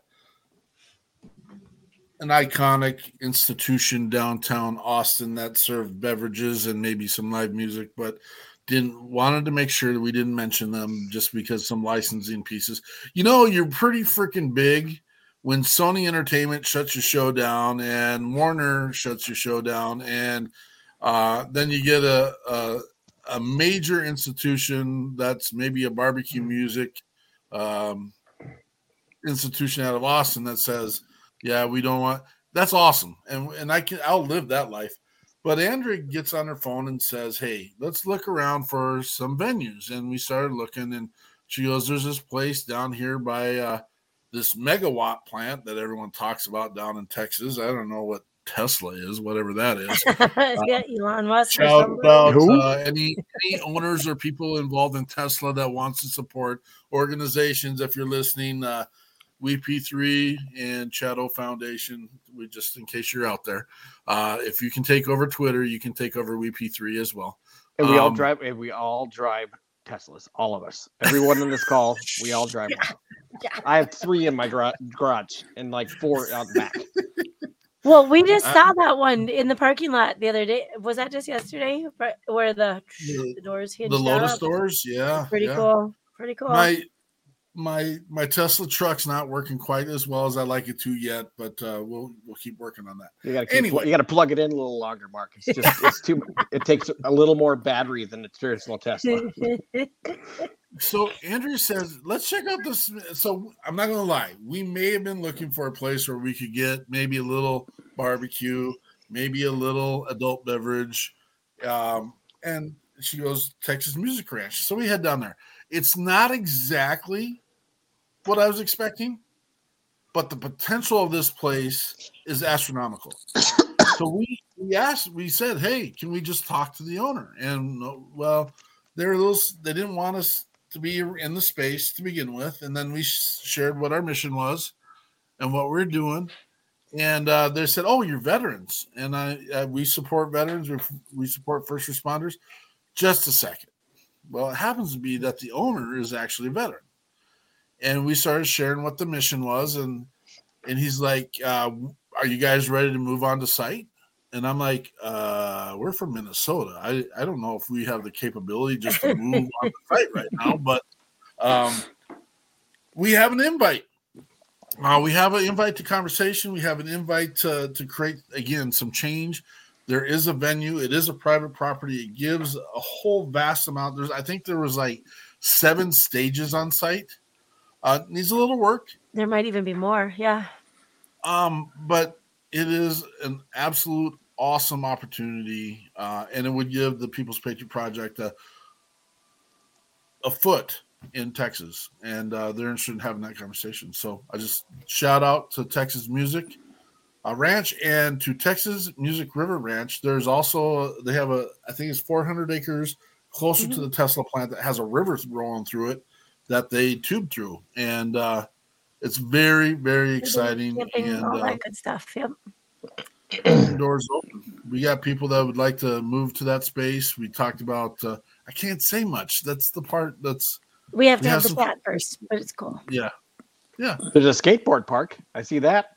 an iconic institution downtown Austin that served beverages and maybe some live music, but didn't wanted to make sure that we didn't mention them just because some licensing pieces. You know, you're pretty freaking big when Sony Entertainment shuts your show down and Warner shuts your show down, and uh, then you get a, a a major institution that's maybe a barbecue music um, institution out of Austin that says, yeah, we don't want, that's awesome. And, and I can, I'll live that life. But Andrea gets on her phone and says, hey, let's look around for some venues. And we started looking, and she goes, there's this place down here by uh, this megawatt plant that everyone talks about down in Texas. I don't know what Tesla is, whatever that is. Yeah, Elon Musk. or Shout somebody. out Who? uh, any any owners or people involved in Tesla that wants to support organizations. If you're listening, uh, W P three and Shadow Foundation. We just in case you're out there, uh, if you can take over Twitter, you can take over W P three as well. And we all Um, drive. And we all drive Teslas. All of us. Everyone in this call. We all drive. Yeah. One. Yeah. I have three in my gar- garage and like four out the back. Well, we just Uh, saw that one in the parking lot the other day. Was that just yesterday? Where- Where the, The- the doors hinged The Lotus up? doors, yeah, Pretty yeah. cool. Pretty cool. My my my Tesla truck's not working quite as well as I like it to yet, but uh, we'll we'll keep working on that. You gotta keep, Anyway. you gotta plug it in a little longer, Mark. It's just it's too. It takes a little more battery than a traditional Tesla. So Andrew says, let's check out this. So I'm not going to lie. We may have been looking for a place where we could get maybe a little barbecue, maybe a little adult beverage. Um, and she goes, Texas Music Ranch. So we head down there. It's not exactly what I was expecting, but the potential of this place is astronomical. So we, we asked, we said, hey, can we just talk to the owner? And well, they were those, they didn't want us to be in the space to begin with, and then we shared what our mission was and what we're doing, and uh, they said, "Oh, you're veterans," and I uh, we support veterans, we, we support first responders. Just a second. Well, it happens to be that the owner is actually a veteran, and we started sharing what the mission was, and and he's like, uh, "Are you guys ready to move on to site?" And I'm like, uh, we're from Minnesota. I, I don't know if we have the capability just to move on the site right now, but um, we have an invite. Uh, we have an invite to conversation. We have an invite to, to create, again, some change. There is a venue. It is a private property. It gives a whole vast amount. There's, I think there was like seven stages on site. Uh, needs a little work. There might even be more. Yeah. Um, but it is an absolute awesome opportunity, uh, and it would give the People's Patriot Project a, a foot in Texas, and uh, they're interested in having that conversation. So I just shout out to Texas Music uh, Ranch and to Texas Music River Ranch. There's also, they have a, I think it's four hundred acres closer Mm-hmm. to the Tesla plant that has a river rolling through it that they tube through. And uh, it's very, very exciting. Camping, And all uh, that good stuff. Yep. doors open. We got people that would like to move to that space. We talked about, uh, I can't say much. That's the part that's, We have to We have have the some- cat first, but it's cool. yeah. Yeah. There's a skateboard park. I see that.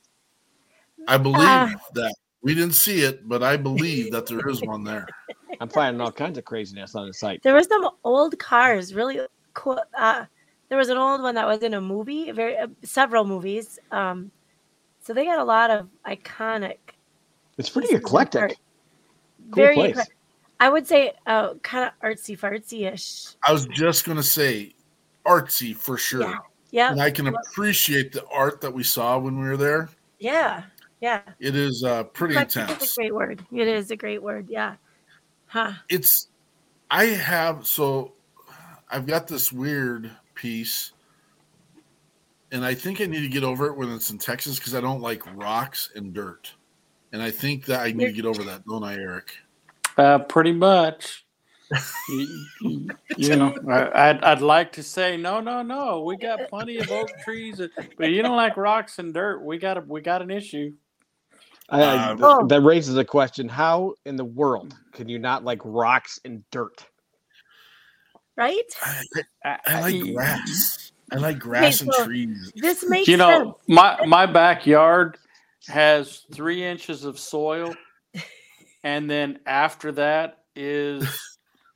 I believe Ah. that. We didn't see it, but I believe that there is one there. I'm finding all kinds of craziness on the site. There were some old cars, really cool. Uh, there was an old one that was in a movie, very uh, several movies. Um, so they got a lot of iconic. It's pretty pieces of eclectic. art. Cool Very, place. ecle- I would say, uh, kind of artsy fartsy ish. I was just going to say artsy for sure. Yeah. Yeah. And I can appreciate the art that we saw when we were there. Yeah. Yeah. It is uh, pretty Eclectic intense. is a great word. It is a great word. Yeah. Huh. It's, I have, so I've got this weird piece, and I think I need to get over it when it's in Texas because I don't like rocks and dirt. And I think that I need to get over that, don't I, Eric? Uh, pretty much. you, you- you know, I, I'd, I'd like to say no, no, no. We got plenty of oak trees, but you don't like rocks and dirt. We got a, we got an issue. I, I- Um, th- Oh. that raises a question. How in the world can you not like rocks and dirt? Right? I, I, I like I- grass. I like grass and so- trees. This makes You know, sense. my my backyard has three inches of soil, and then after that is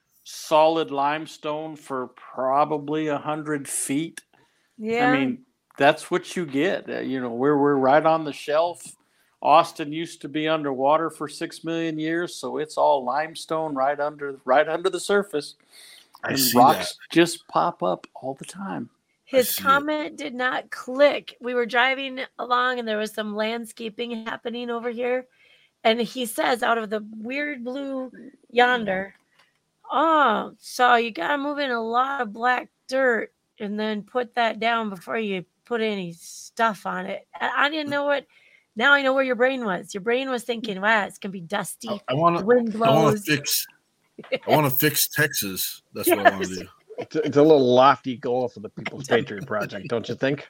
solid limestone for probably a hundred feet. Yeah. I mean, that's what you get. Uh, you know, we're we're right on the shelf. Austin used to be underwater for six million years, so it's all limestone right under right under the surface, I and see rocks that. just pop up all the time. His see it. comment did not click. We were driving along and there was some landscaping happening over here. And he says out of the weird blue yonder, oh, so you got to move in a lot of black dirt and then put that down before you put any stuff on it. I, I didn't know what. Now I know where your brain was. Your brain was thinking, wow, it's going to be dusty. I, I want the to. wind I want blows. to fix. I want to fix Texas. That's what I want to Yes. do. It's a, it's a little lofty goal for the People's Patriot Project, don't you think?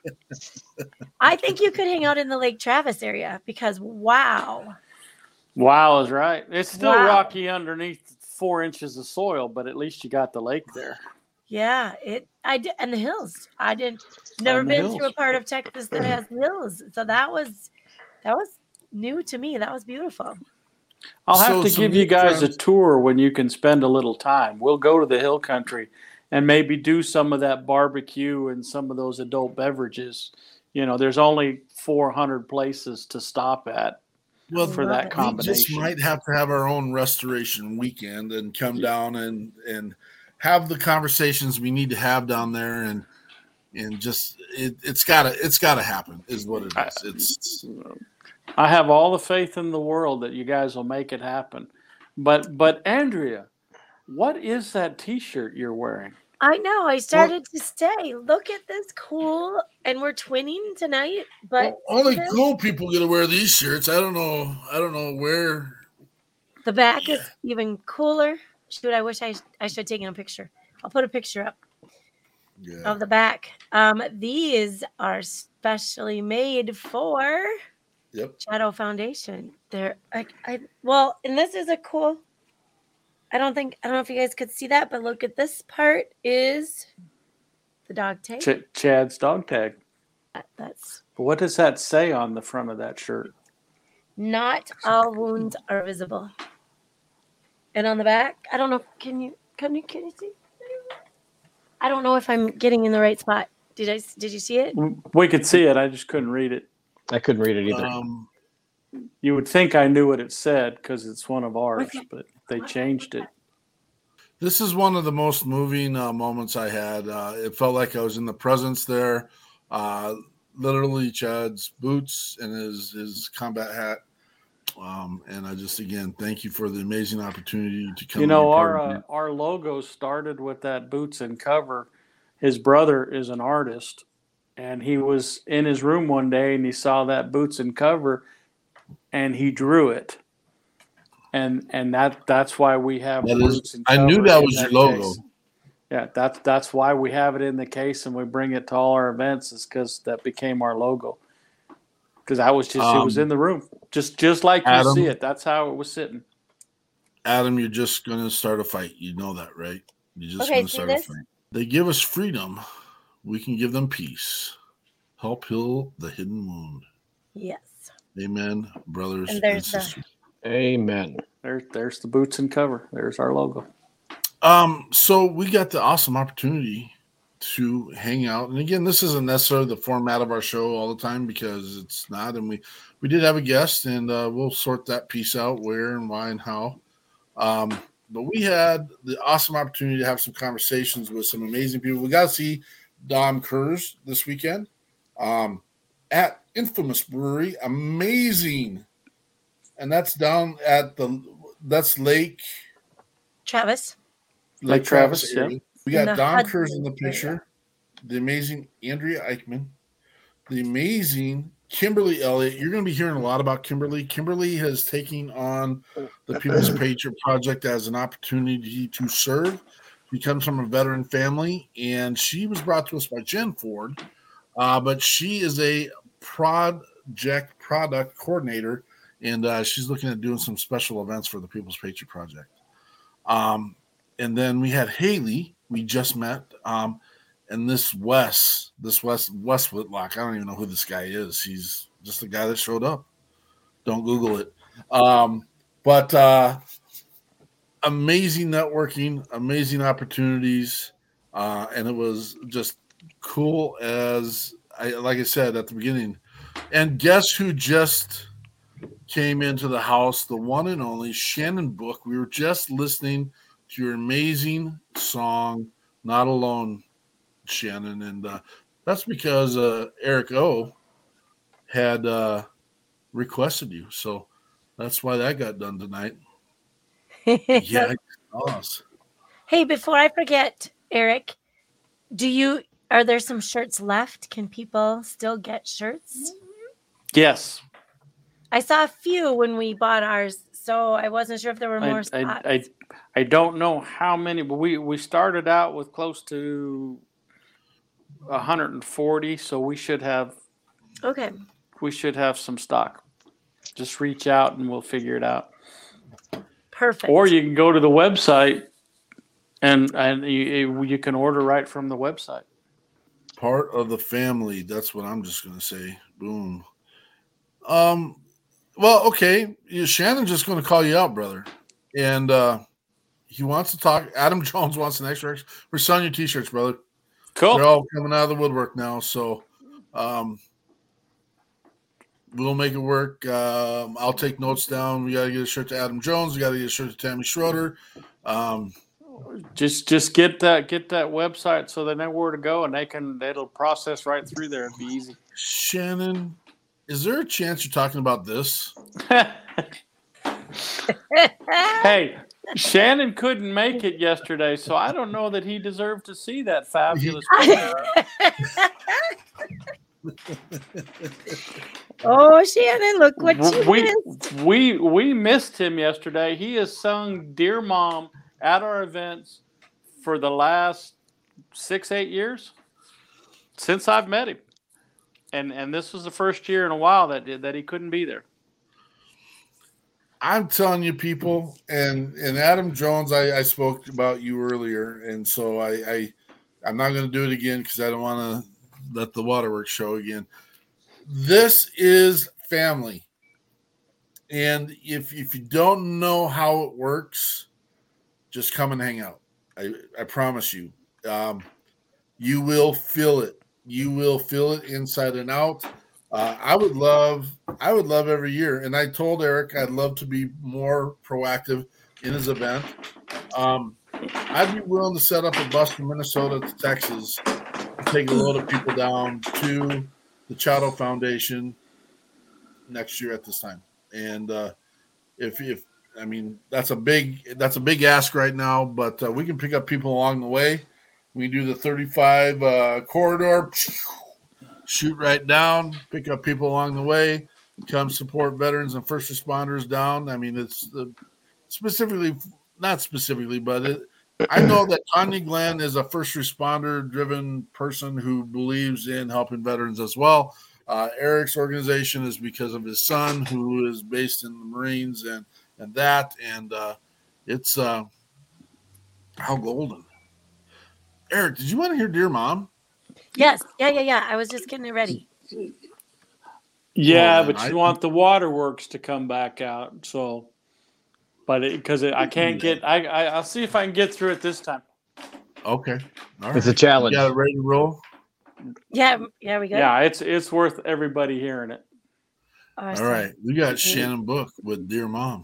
I think you could hang out in the Lake Travis area because, wow. Wow is right. It's still Wow. rocky underneath four inches of soil, but at least you got the lake there. Yeah, it. I did, and the hills. I didn't. Never And the been hills. through a part of Texas that has hills, so that was that was new to me. That was beautiful. I'll have So to some give you new guys a friends- tour when you can spend a little time. We'll go to the hill country and maybe do some of that barbecue and some of those adult beverages. You know, there's only four hundred places to stop at Well, for love that it. we combination. just might have to have our own restoration weekend and come down and and have the conversations we need to have down there, and and just it, it's gotta it's gotta happen is what it is. It's I have all the faith in the world that you guys will make it happen. But but Andrea, what is that T-shirt you're wearing? I know. I started to say, look at this cool, and we're twinning tonight. But well, only this- cool people get to wear these shirts. I don't know. I don't know where. the back is even cooler. Shoot, I wish I I should have taken a picture. I'll put a picture up Yeah. of the back. Um, these are specially made for Yep. Shadow Foundation. They're I, I well, and this is a cool. I don't think I don't know if you guys could see that, but look at this part is the dog tag. Ch- Chad's dog tag. That- That's What does that say on the front of that shirt? not all wounds are visible. And on the back, I don't know. Can you can you can you see? I don't know if I'm getting in the right spot. Did I? Did you see it? We could see it. I just couldn't read it. I couldn't read it either. Um, You would think I knew what it said because it's one of ours, Okay. but they changed it. This is one of the most moving uh, moments I had. Uh, it felt like I was in the presence there. Uh, literally, Chad's boots and his his combat hat. Um, and I just again thank you for the amazing opportunity to come. You and know, be part our of uh, it. our logo started with that boots and cover. His brother is an artist, and he was in his room one day and he saw that boots and cover, and he drew it. And and that that's why we have That is- boots and I cover knew that in was your logo. case. Yeah, that's that's why we have it in the case and we bring it to all our events, is because that became our logo. Because I was just it was Um, in the room, just just like you Adam? see it. That's how it was sitting. Adam, you're just going to start a fight. You know that, right? You're just Okay, going to see start this? a fight. They give us freedom. We can give them peace. Help heal the hidden wound. Yes. Amen, brothers And and, there's the- sisters. Amen. There, there's the boots and cover. There's our logo. Um, so we got the awesome opportunity to hang out. And again, this isn't necessarily the format of our show all the time because it's not. And we, we did have a guest, and uh, we'll sort that piece out where and why and how. Um, but we had the awesome opportunity to have some conversations with some amazing people. We got to see Dom Kurz this weekend um, at Infamous Brewery. Amazing. And that's down at the, that's Lake. Travis. Lake Travis, yeah. area. We In got the Don Hudson Kurz in the area. picture, the amazing Andrea Eichmann, the amazing Kimberly Elliott. You're going to be hearing a lot about Kimberly. Kimberly has taken on the People's Patriot Project as an opportunity to serve. She comes from a veteran family, and she was brought to us by Jen Ford, uh, but she is a project product coordinator, and uh, she's looking at doing some special events for the People's Patriot Project. Um, and then we had Haley, we just met, um, and this Wes, this Wes, Wes Whitlock, I don't even know who this guy is. He's just the guy that showed up. Don't Google it. Um, but uh, amazing networking, amazing opportunities, uh, and it was just cool as I, like I said at the beginning, and guess who just came into the house? The one and only Shannon Book. We were just listening to your amazing song, Not Alone, Shannon. And uh, that's because uh, Eric O had uh, requested you. So that's why that got done tonight. Yeah. Awesome. Hey, before I forget, Eric, do you are there some shirts left? Can people still get shirts? Yes. I saw a few when we bought ours, so I wasn't sure if there were more I, spots. I, I, I don't know how many, but we, we started out with close to one hundred forty, so we should have Okay. we should have some stock. Just reach out and we'll figure it out. Perfect. Or you can go to the website and and you, you can order right from the website. Part of the family. That's what I'm just going to say. Boom. Um. Well, okay. Shannon's just going to call you out, brother. And uh, he wants to talk. Adam Jones wants an extra. We're selling your T-shirts, brother. Cool. They're all coming out of the woodwork now. So um, we'll make it work. Um, I'll take notes down. We got to get a shirt to Adam Jones. We got to get a shirt to Tammy Schroeder. Um, Just just get that get that website so they know where to go and they can it'll process right through there. It'll be easy. Shannon, is there a chance you're talking about this? Hey, Shannon couldn't make it yesterday, so I don't know that he deserved to see that fabulous picture. Oh, Shannon, look what you we, missed. we we missed him yesterday. He has sung Dear Mom at our events for the last six, eight years since I've met him. And and this was the first year in a while that that he couldn't be there. I'm telling you, people, and and Adam Jones, I, I spoke about you earlier, and so I, I I'm not going to do it again because I don't want to let the waterworks show again. This is family, and if if you don't know how it works, just come and hang out. I I promise you, um, you will feel it. You will feel it inside and out. Uh, I would love, I would love every year. And I told Eric I'd love to be more proactive in his event. Um, I'd be willing to set up a bus from Minnesota to Texas, take a load of people down to the Chato Foundation next year at this time. And uh, if, if I mean, that's a big, that's a big ask right now, but uh, we can pick up people along the way. We do the thirty-five uh, corridor. Shoot right down, pick up people along the way, come support veterans and first responders down. I mean, it's the specifically, not specifically, but it, I know that Tanya Glenn is a first responder driven person who believes in helping veterans as well. Uh, Eric's organization is because of his son who is based in the Marines and, and that, and uh, it's uh, how golden. Eric, did you want to hear Dear Mom? Yes. Yeah, yeah, yeah. I was just getting it ready. Yeah, Oh, but I- you want the waterworks to come back out. So, but because I can't get, I, I I'll see if I can get through it this time. Okay. All right. It's a challenge. You got it ready to roll? Yeah, yeah, we got Yeah, it's it's worth everybody hearing it. Awesome. All right. We got Shannon Book with Dear Mom.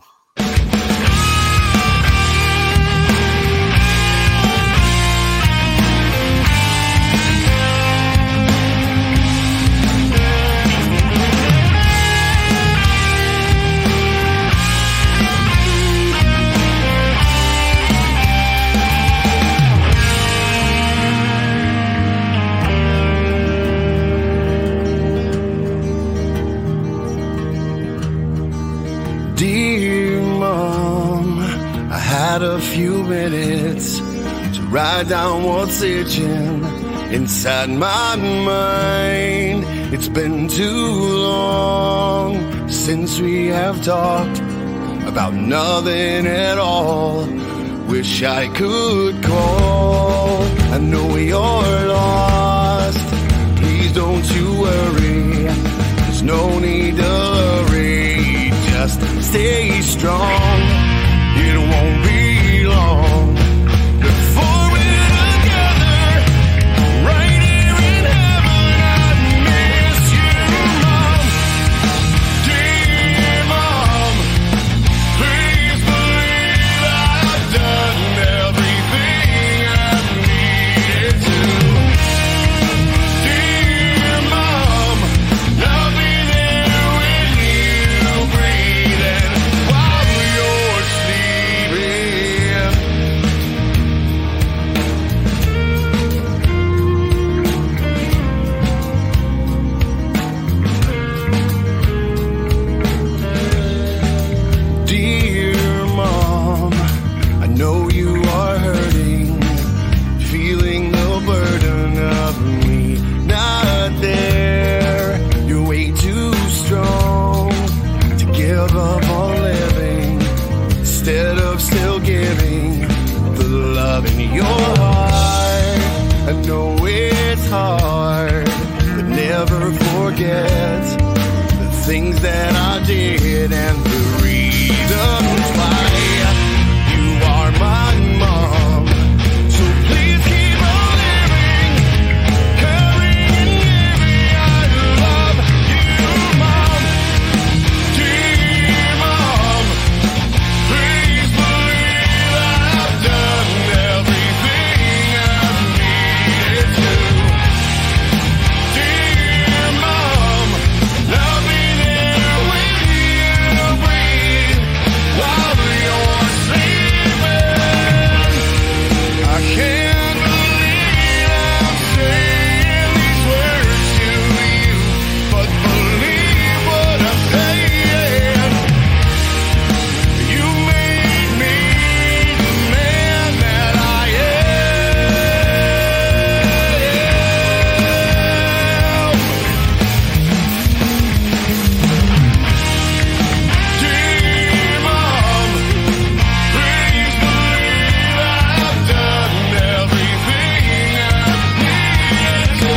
Dear Mom, I had a few minutes to write down what's itching inside my mind. It's been too long since we have talked about nothing at all. Wish I could call. I know you're lost. Please don't you worry. There's no need to hurry. Just stay strong. It won't be long before we're together, right here in heaven. I things that I did and the reasons why. You are my mom, so please keep on living, caring and giving. I love you, mom, dear mom. Please believe I've done everything I needed to. Dear mom, I'll be there with you, breathe while you're sleeping. I can't believe I'm saying these words to you, but believe what I'm saying. You made me the man that I am. Dear mom, please believe I've done everything I needed to.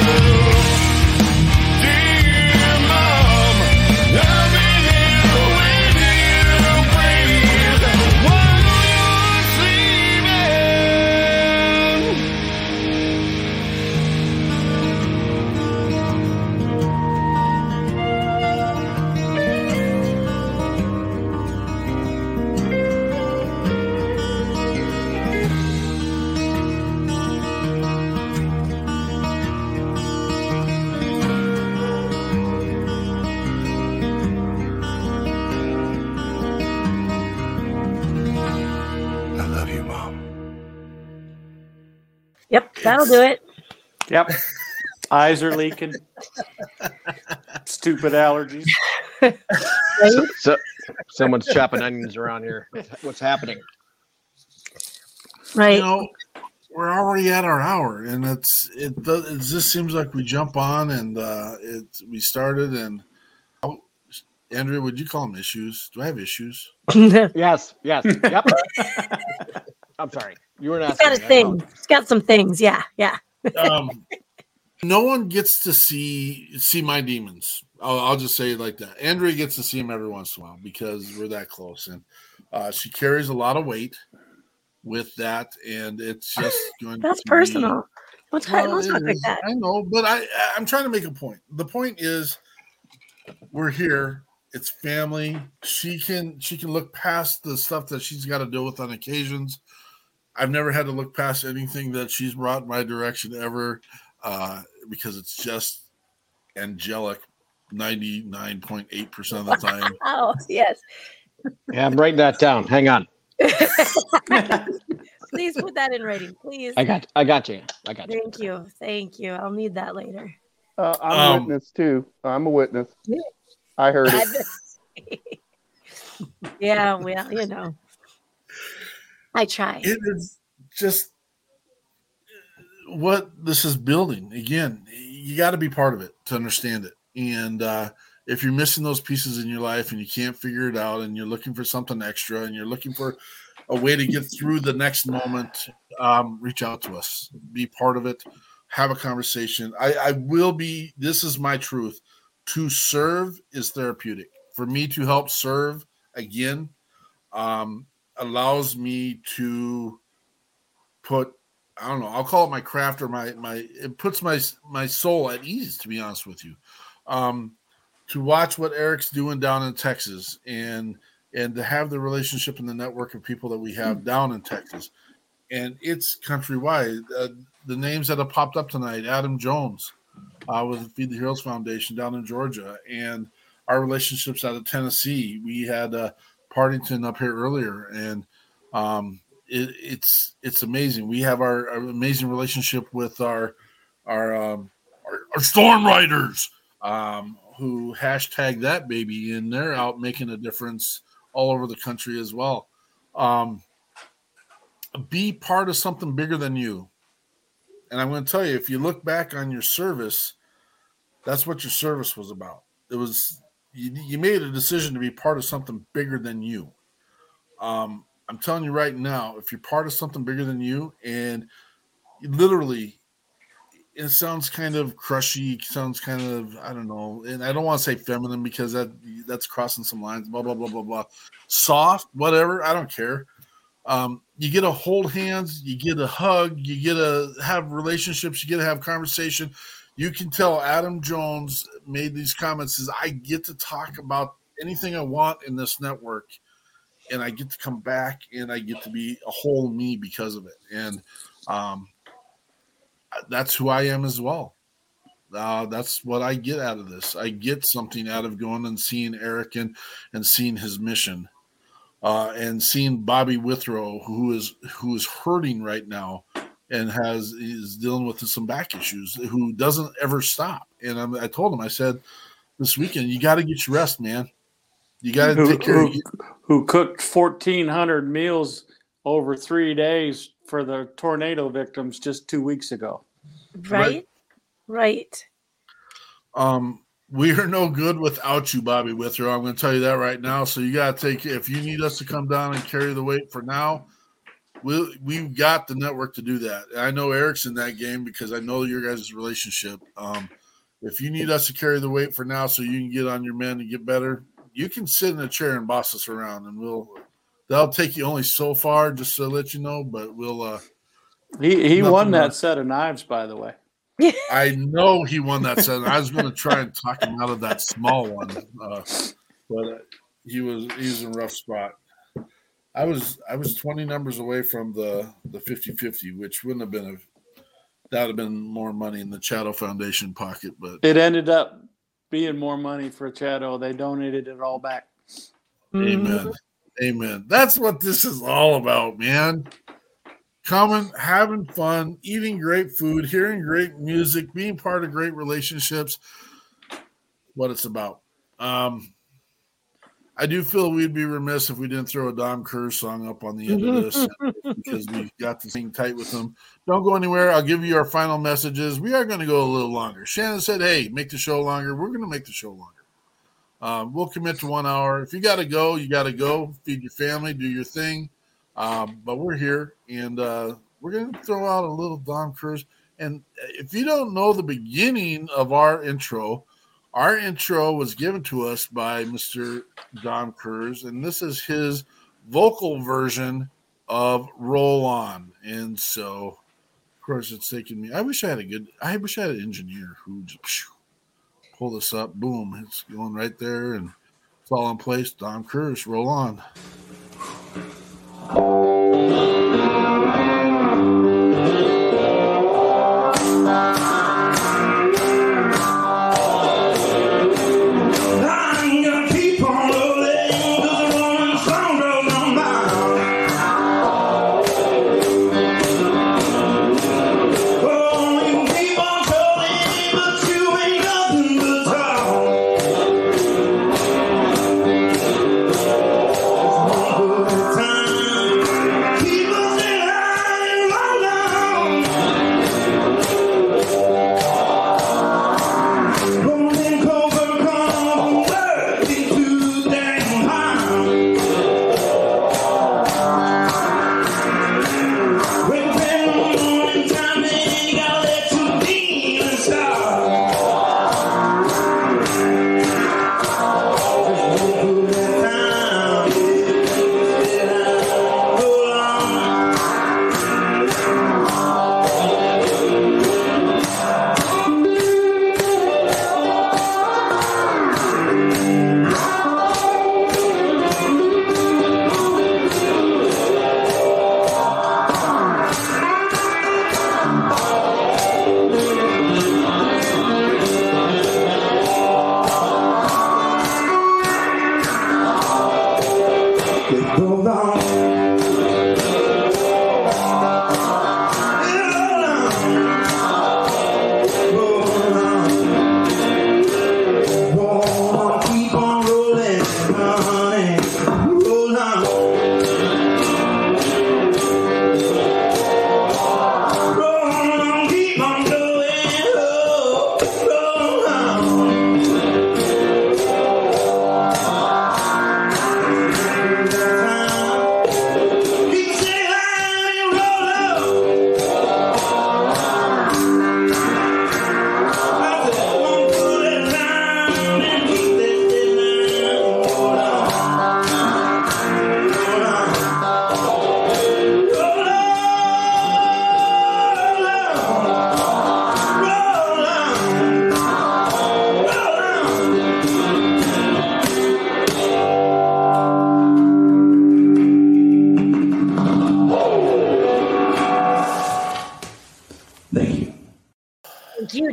Dear mom, I'll be here with you, breathe while you're sleeping. I love you, mom. Yep, that'll do it. Yep. Eyes are leaking. Stupid allergies. Right? So, so someone's chopping onions around here. What's happening? Right. You know, we're already at our hour, and it's it does it just seems like we jump on and uh it we started and oh, Andrea, would you call them issues? Do I have issues? Yes, yes, yep. I'm sorry. You were not. He's got a thing. He's got some things. Yeah, yeah. Um, no one gets to see see my demons. I'll, I'll just say it like that. Andrea gets to see them every once in a while because we're that close, and uh, she carries a lot of weight with that, and it's just going. That's to be- personal. Don't talk, Well, don't talk it like is. that. I know, but I I'm trying to make a point. The point is, we're here. It's family. She can she can look past the stuff that she's got to deal with on occasions. I've never had to look past anything that she's brought my direction ever, uh, because it's just angelic ninety-nine point eight percent of the time. Oh, yes. Yeah, I'm writing that down. Hang on. Please put that in writing, please. I got. I got you. I got you. Thank you. Thank you. I'll need that later. Uh, I'm Um, a witness too. I'm a witness. Yeah. I heard it. Yeah, well, you know. I try. It is just what this is building. Again, you got to be part of it to understand it. And uh, if you're missing those pieces in your life and you can't figure it out and you're looking for something extra and you're looking for a way to get through the next moment, um, reach out to us. Be part of it. Have a conversation. I, I will be, this is my truth. To serve is therapeutic. For me to help serve again, um, allows me to put, I don't know, I'll call it my craft or my, my, it puts my, my soul at ease, to be honest with you. Um, to watch what Eric's doing down in Texas and, and to have the relationship and the network of people that we have down in Texas. And it's countrywide. Uh, the names that have popped up tonight, Adam Jones uh, with the Feed the Heroes Foundation down in Georgia, and our relationships out of Tennessee. We had uh, Partington up here earlier, and um, it, it's it's amazing. We have our, our amazing relationship with our our um, our, our Storm Riders, um, who hashtag that baby, and they're out making a difference all over the country as well. Um, be part of something bigger than you. And I'm going to tell you, if you look back on your service, that's what your service was about. It was you, you made a decision to be part of something bigger than you. Um, I'm telling you right now, if you're part of something bigger than you, and literally it sounds kind of crushy, sounds kind of, I don't know, and I don't want to say feminine because that that's crossing some lines, blah, blah, blah, blah, blah. Soft, whatever, I don't care. Um, you get to hold hands, you get a hug, you get to have relationships, you get to have conversation. You can tell Adam Jones made these comments, says, I get to talk about anything I want in this network, and I get to come back, and I get to be a whole me because of it. And um, that's who I am as well. Uh, that's what I get out of this. I get something out of going and seeing Eric and, and seeing his mission. Uh, and seeing Bobby Withrow, who is who is hurting right now and has is dealing with some back issues, who doesn't ever stop. And I'm, I told him, I said, this weekend you got to get your rest, man. You got to take care who, of you. Who cooked fourteen hundred meals over three days for the tornado victims just two weeks ago. Right, right. Um. We are no good without you, Bobby Withrow. I'm going to tell you that right now. So you got to take, if you need us to come down and carry the weight for now, we'll, we've got the network to do that. I know Eric's in that game because I know your guys' relationship. Um, if you need us to carry the weight for now so you can get on your men and get better, you can sit in a chair and boss us around, and we'll, that'll take you only so far, just to let you know, but we'll, uh, he, he won that else. set of knives, by the way. I know he won that set. I was going to try and talk him out of that small one, uh, but uh, he was he was in a rough spot. I was I was twenty numbers away from the the fifty-fifty, which wouldn't have been a that would have been more money in the Chatto Foundation pocket, but it ended up being more money for Chatto. They donated it all back. Amen, mm-hmm. Amen. That's what this is all about, man. Coming, having fun, eating great food, hearing great music, being part of great relationships. What it's about. Um, I do feel we'd be remiss if we didn't throw a Dom Kurz song up on the end of this because we got the thing tight with them. Don't go anywhere. I'll give you our final messages. We are going to go a little longer. Shannon said, hey, make the show longer. We're going to make the show longer. Um, we'll commit to one hour. If you got to go, you got to go. Feed your family, do your thing. Um, but we're here, and uh, we're going to throw out a little Dom Kurz. And if you don't know the beginning of our intro, our intro was given to us by Mister Dom Kurz, and this is his vocal version of Roll On. And so, of course, it's taking me – I wish I had a good – I wish I had an engineer who just phew, pull this up. Boom. It's going right there, and it's all in place. Dom Kurz, Roll On.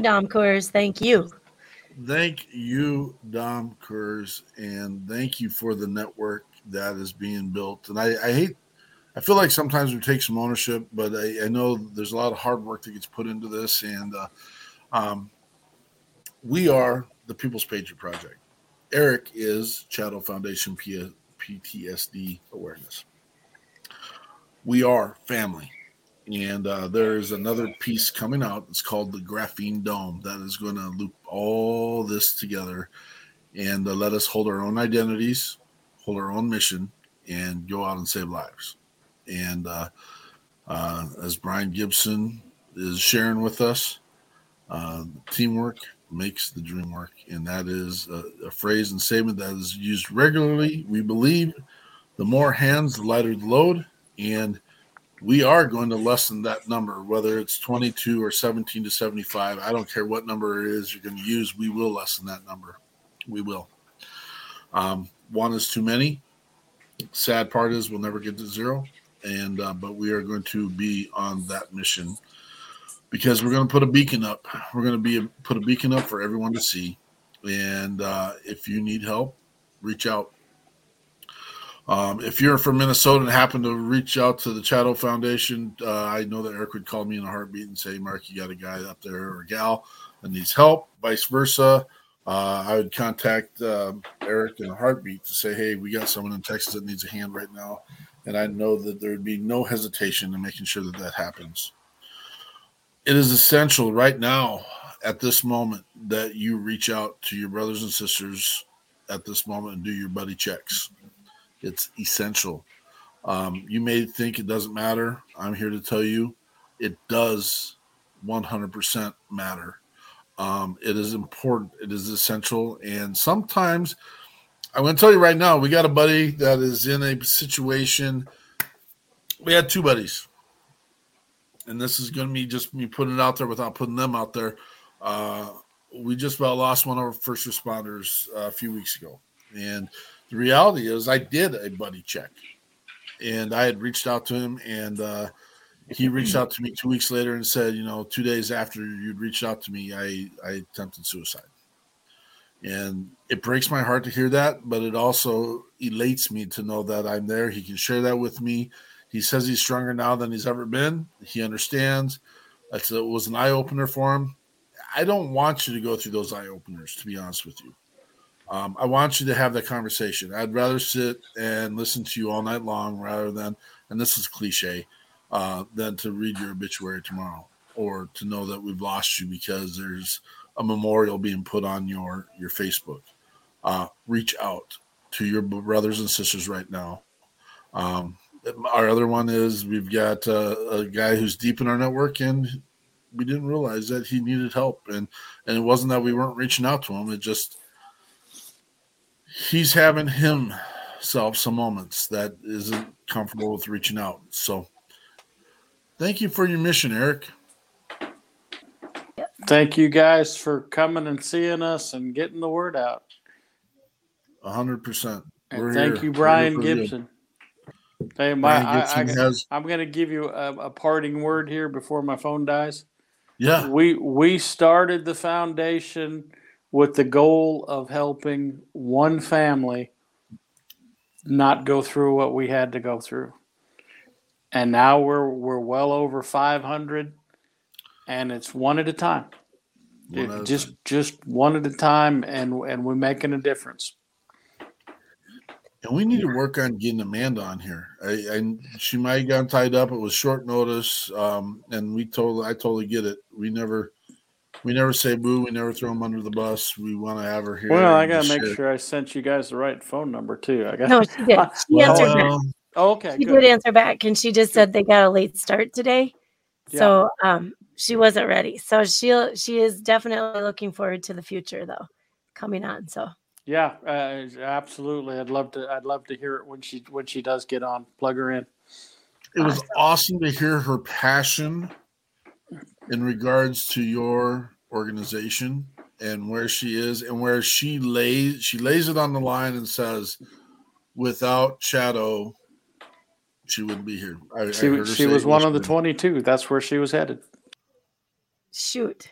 Dom Coors. Thank you. Thank you, Dom Kurz, and thank you for the network that is being built. And I, I hate, I feel like sometimes we take some ownership, but I, I know there's a lot of hard work that gets put into this. And uh, um, we are the People's Patriot Project. Eric is Chattel Foundation P T S D Awareness. We are family. And uh, there is another piece coming out. It's called the Graphene Dome that is going to loop all this together and uh, let us hold our own identities, hold our own mission, and go out and save lives. And uh, uh, as Brian Gibson is sharing with us, uh, teamwork makes the dream work. And that is a, a phrase and statement that is used regularly. We believe the more hands, the lighter the load. And we are going to lessen that number, whether it's twenty-two or seventeen to seventy-five. I don't care what number it is you're going to use. We will lessen that number. We will. Um, one is too many. Sad part is we'll never get to zero. And uh, but we are going to be on that mission because we're going to put a beacon up. We're going to be a, put a beacon up for everyone to see. And uh, if you need help, reach out. Um, if you're from Minnesota and happen to reach out to the Chattel Foundation, uh, I know that Eric would call me in a heartbeat and say, Mark, you got a guy up there or a gal that needs help, vice versa. Uh, I would contact um, Eric in a heartbeat to say, hey, we got someone in Texas that needs a hand right now. And I know that there would be no hesitation in making sure that that happens. It is essential right now at this moment that you reach out to your brothers and sisters at this moment and do your buddy checks. It's essential. Um, you may think it doesn't matter. I'm here to tell you it does one hundred percent matter. Um, it is important. It is essential. And sometimes, I'm going to tell you right now, we got a buddy that is in a situation. We had two buddies. And this is going to be just me putting it out there without putting them out there. Uh, we just about lost one of our first responders uh, a few weeks ago. And the reality is I did a buddy check, and I had reached out to him, and uh, he reached out to me two weeks later and said, you know, two days after you'd reached out to me, I, I attempted suicide. And it breaks my heart to hear that, but it also elates me to know that I'm there. He can share that with me. He says he's stronger now than he's ever been. He understands. That's, it was an eye-opener for him. I don't want you to go through those eye-openers, to be honest with you. Um, I want you to have that conversation. I'd rather sit and listen to you all night long rather than, and this is cliche, uh, than to read your obituary tomorrow or to know that we've lost you because there's a memorial being put on your, your Facebook. Uh, reach out to your brothers and sisters right now. Um, our other one is we've got uh, a guy who's deep in our network, and we didn't realize that he needed help. And, and it wasn't that we weren't reaching out to him. It just, he's having himself some moments that isn't comfortable with reaching out. So thank you for your mission, Eric. Thank you guys for coming and seeing us and getting the word out. A hundred percent. And thank here. you, Brian We're here Gibson. Hey, my, Brian Gibson I, I, has, I'm going to give you a, a parting word here before my phone dies. yeah, We we started the foundation with the goal of helping one family not go through what we had to go through. And now we're we're well over five hundred, and it's one at a time. One It- at a just time. just one at a time, and and we're making a difference. and we need to work on getting Amanda on here. I, I she might have gotten tied up. It was short notice, um, and we totally, I totally get it. We never, we never say boo. We never throw them under the bus. We want to have her here. Well, I and gotta just make share. sure I sent you guys the right phone number too. I got. No, she did. She Well, answered back. Oh, okay, She good. did answer back, and she just said they got a late start today, so um, she wasn't ready. So she'll she is definitely looking forward to the future though, coming on. So Yeah, uh, absolutely. I'd love to. I'd love to hear it when she when she does get on. Plug her in. It was awesome to hear her passion in regards to your organization and where she is and where she lays she lays it on the line and says, without Shadow, she wouldn't be here. I, She I heard her she say was it one of the yesterday. twenty-two. That's where she was headed. shoot,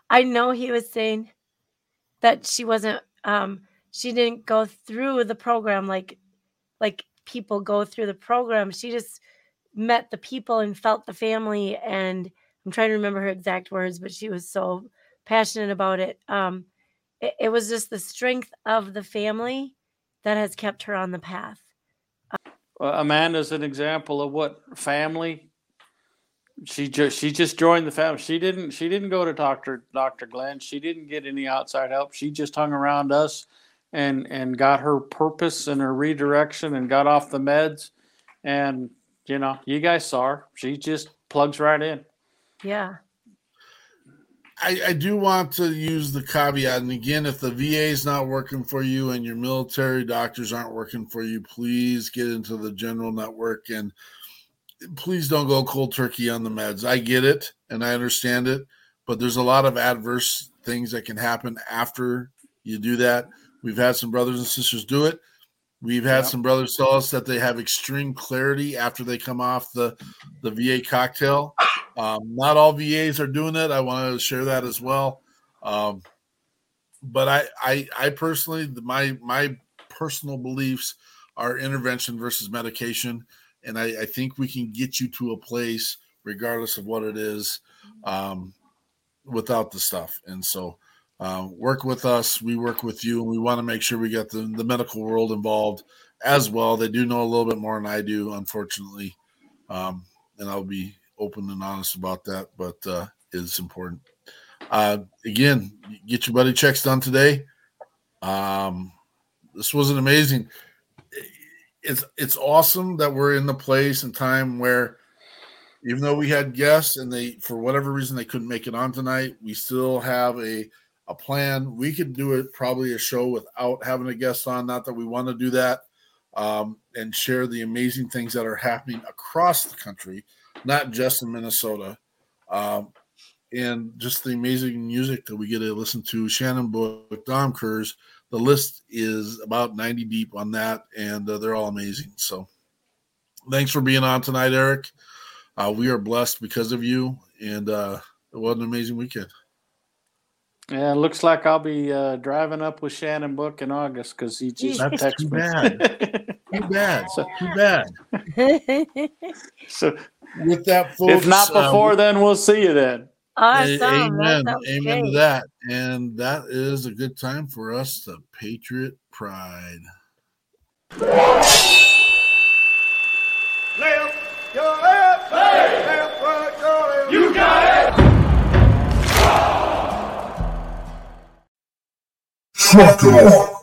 I know he was saying that she wasn't, um, she didn't go through the program like, like people go through the program. She just met the people and felt the family. And I'm trying to remember her exact words, but she was so passionate about it. Um, it, it was just the strength of the family that has kept her on the path. Uh, Amanda's an example of what family. She just she just joined the family. She didn't she didn't go to Doctor Doctor Glenn. She didn't get any outside help. She just hung around us and and got her purpose and her redirection and got off the meds. And you know, you guys saw her. She just plugs right in. Yeah. I, I do want to use the caveat, and again, if the V A is not working for you and your military doctors aren't working for you, please get into the general network and please don't go cold turkey on the meds. I get it and I understand it, but there's a lot of adverse things that can happen after you do that. We've had some brothers and sisters do it. We've had Yep. some brothers tell us that they have extreme clarity after they come off the, the V A cocktail. Um, not all V As are doing it. I wanted to share that as well. Um, but I, I, I personally, my, my personal beliefs are intervention versus medication. And I, I think we can get you to a place, regardless of what it is, um, without the stuff. And so uh, work with us. We work with you, and we want to make sure we get the, the medical world involved as well. They do know a little bit more than I do, unfortunately. Um, and I'll be open and honest about that, but uh, it's important. Uh, again, get your buddy checks done today. Um, this was an amazing. It's it's awesome that we're in the place and time where, even though we had guests and they, for whatever reason, they couldn't make it on tonight, we still have a a plan. We could do it probably a show without having a guest on. Not that we want to do that, um, and share the amazing things that are happening across the country, not just in Minnesota, um, and just the amazing music that we get to listen to. Shannon Book, Dom Kurz. The list is about ninety deep on that, and uh, they're all amazing. So thanks for being on tonight, Eric. Uh, we are blessed because of you, and uh, it was an amazing weekend. Yeah, it looks like I'll be uh, driving up with Shannon Book in August because he just That's texted too me. bad. Too bad. So- Too bad. So With that, folks, if not before, uh, then we'll see you then. Awesome. a- amen. That sounds Amen great. to that. And that is a good time for us to Patriot Pride. Left your left, left, right, your left. You got it. Trucker.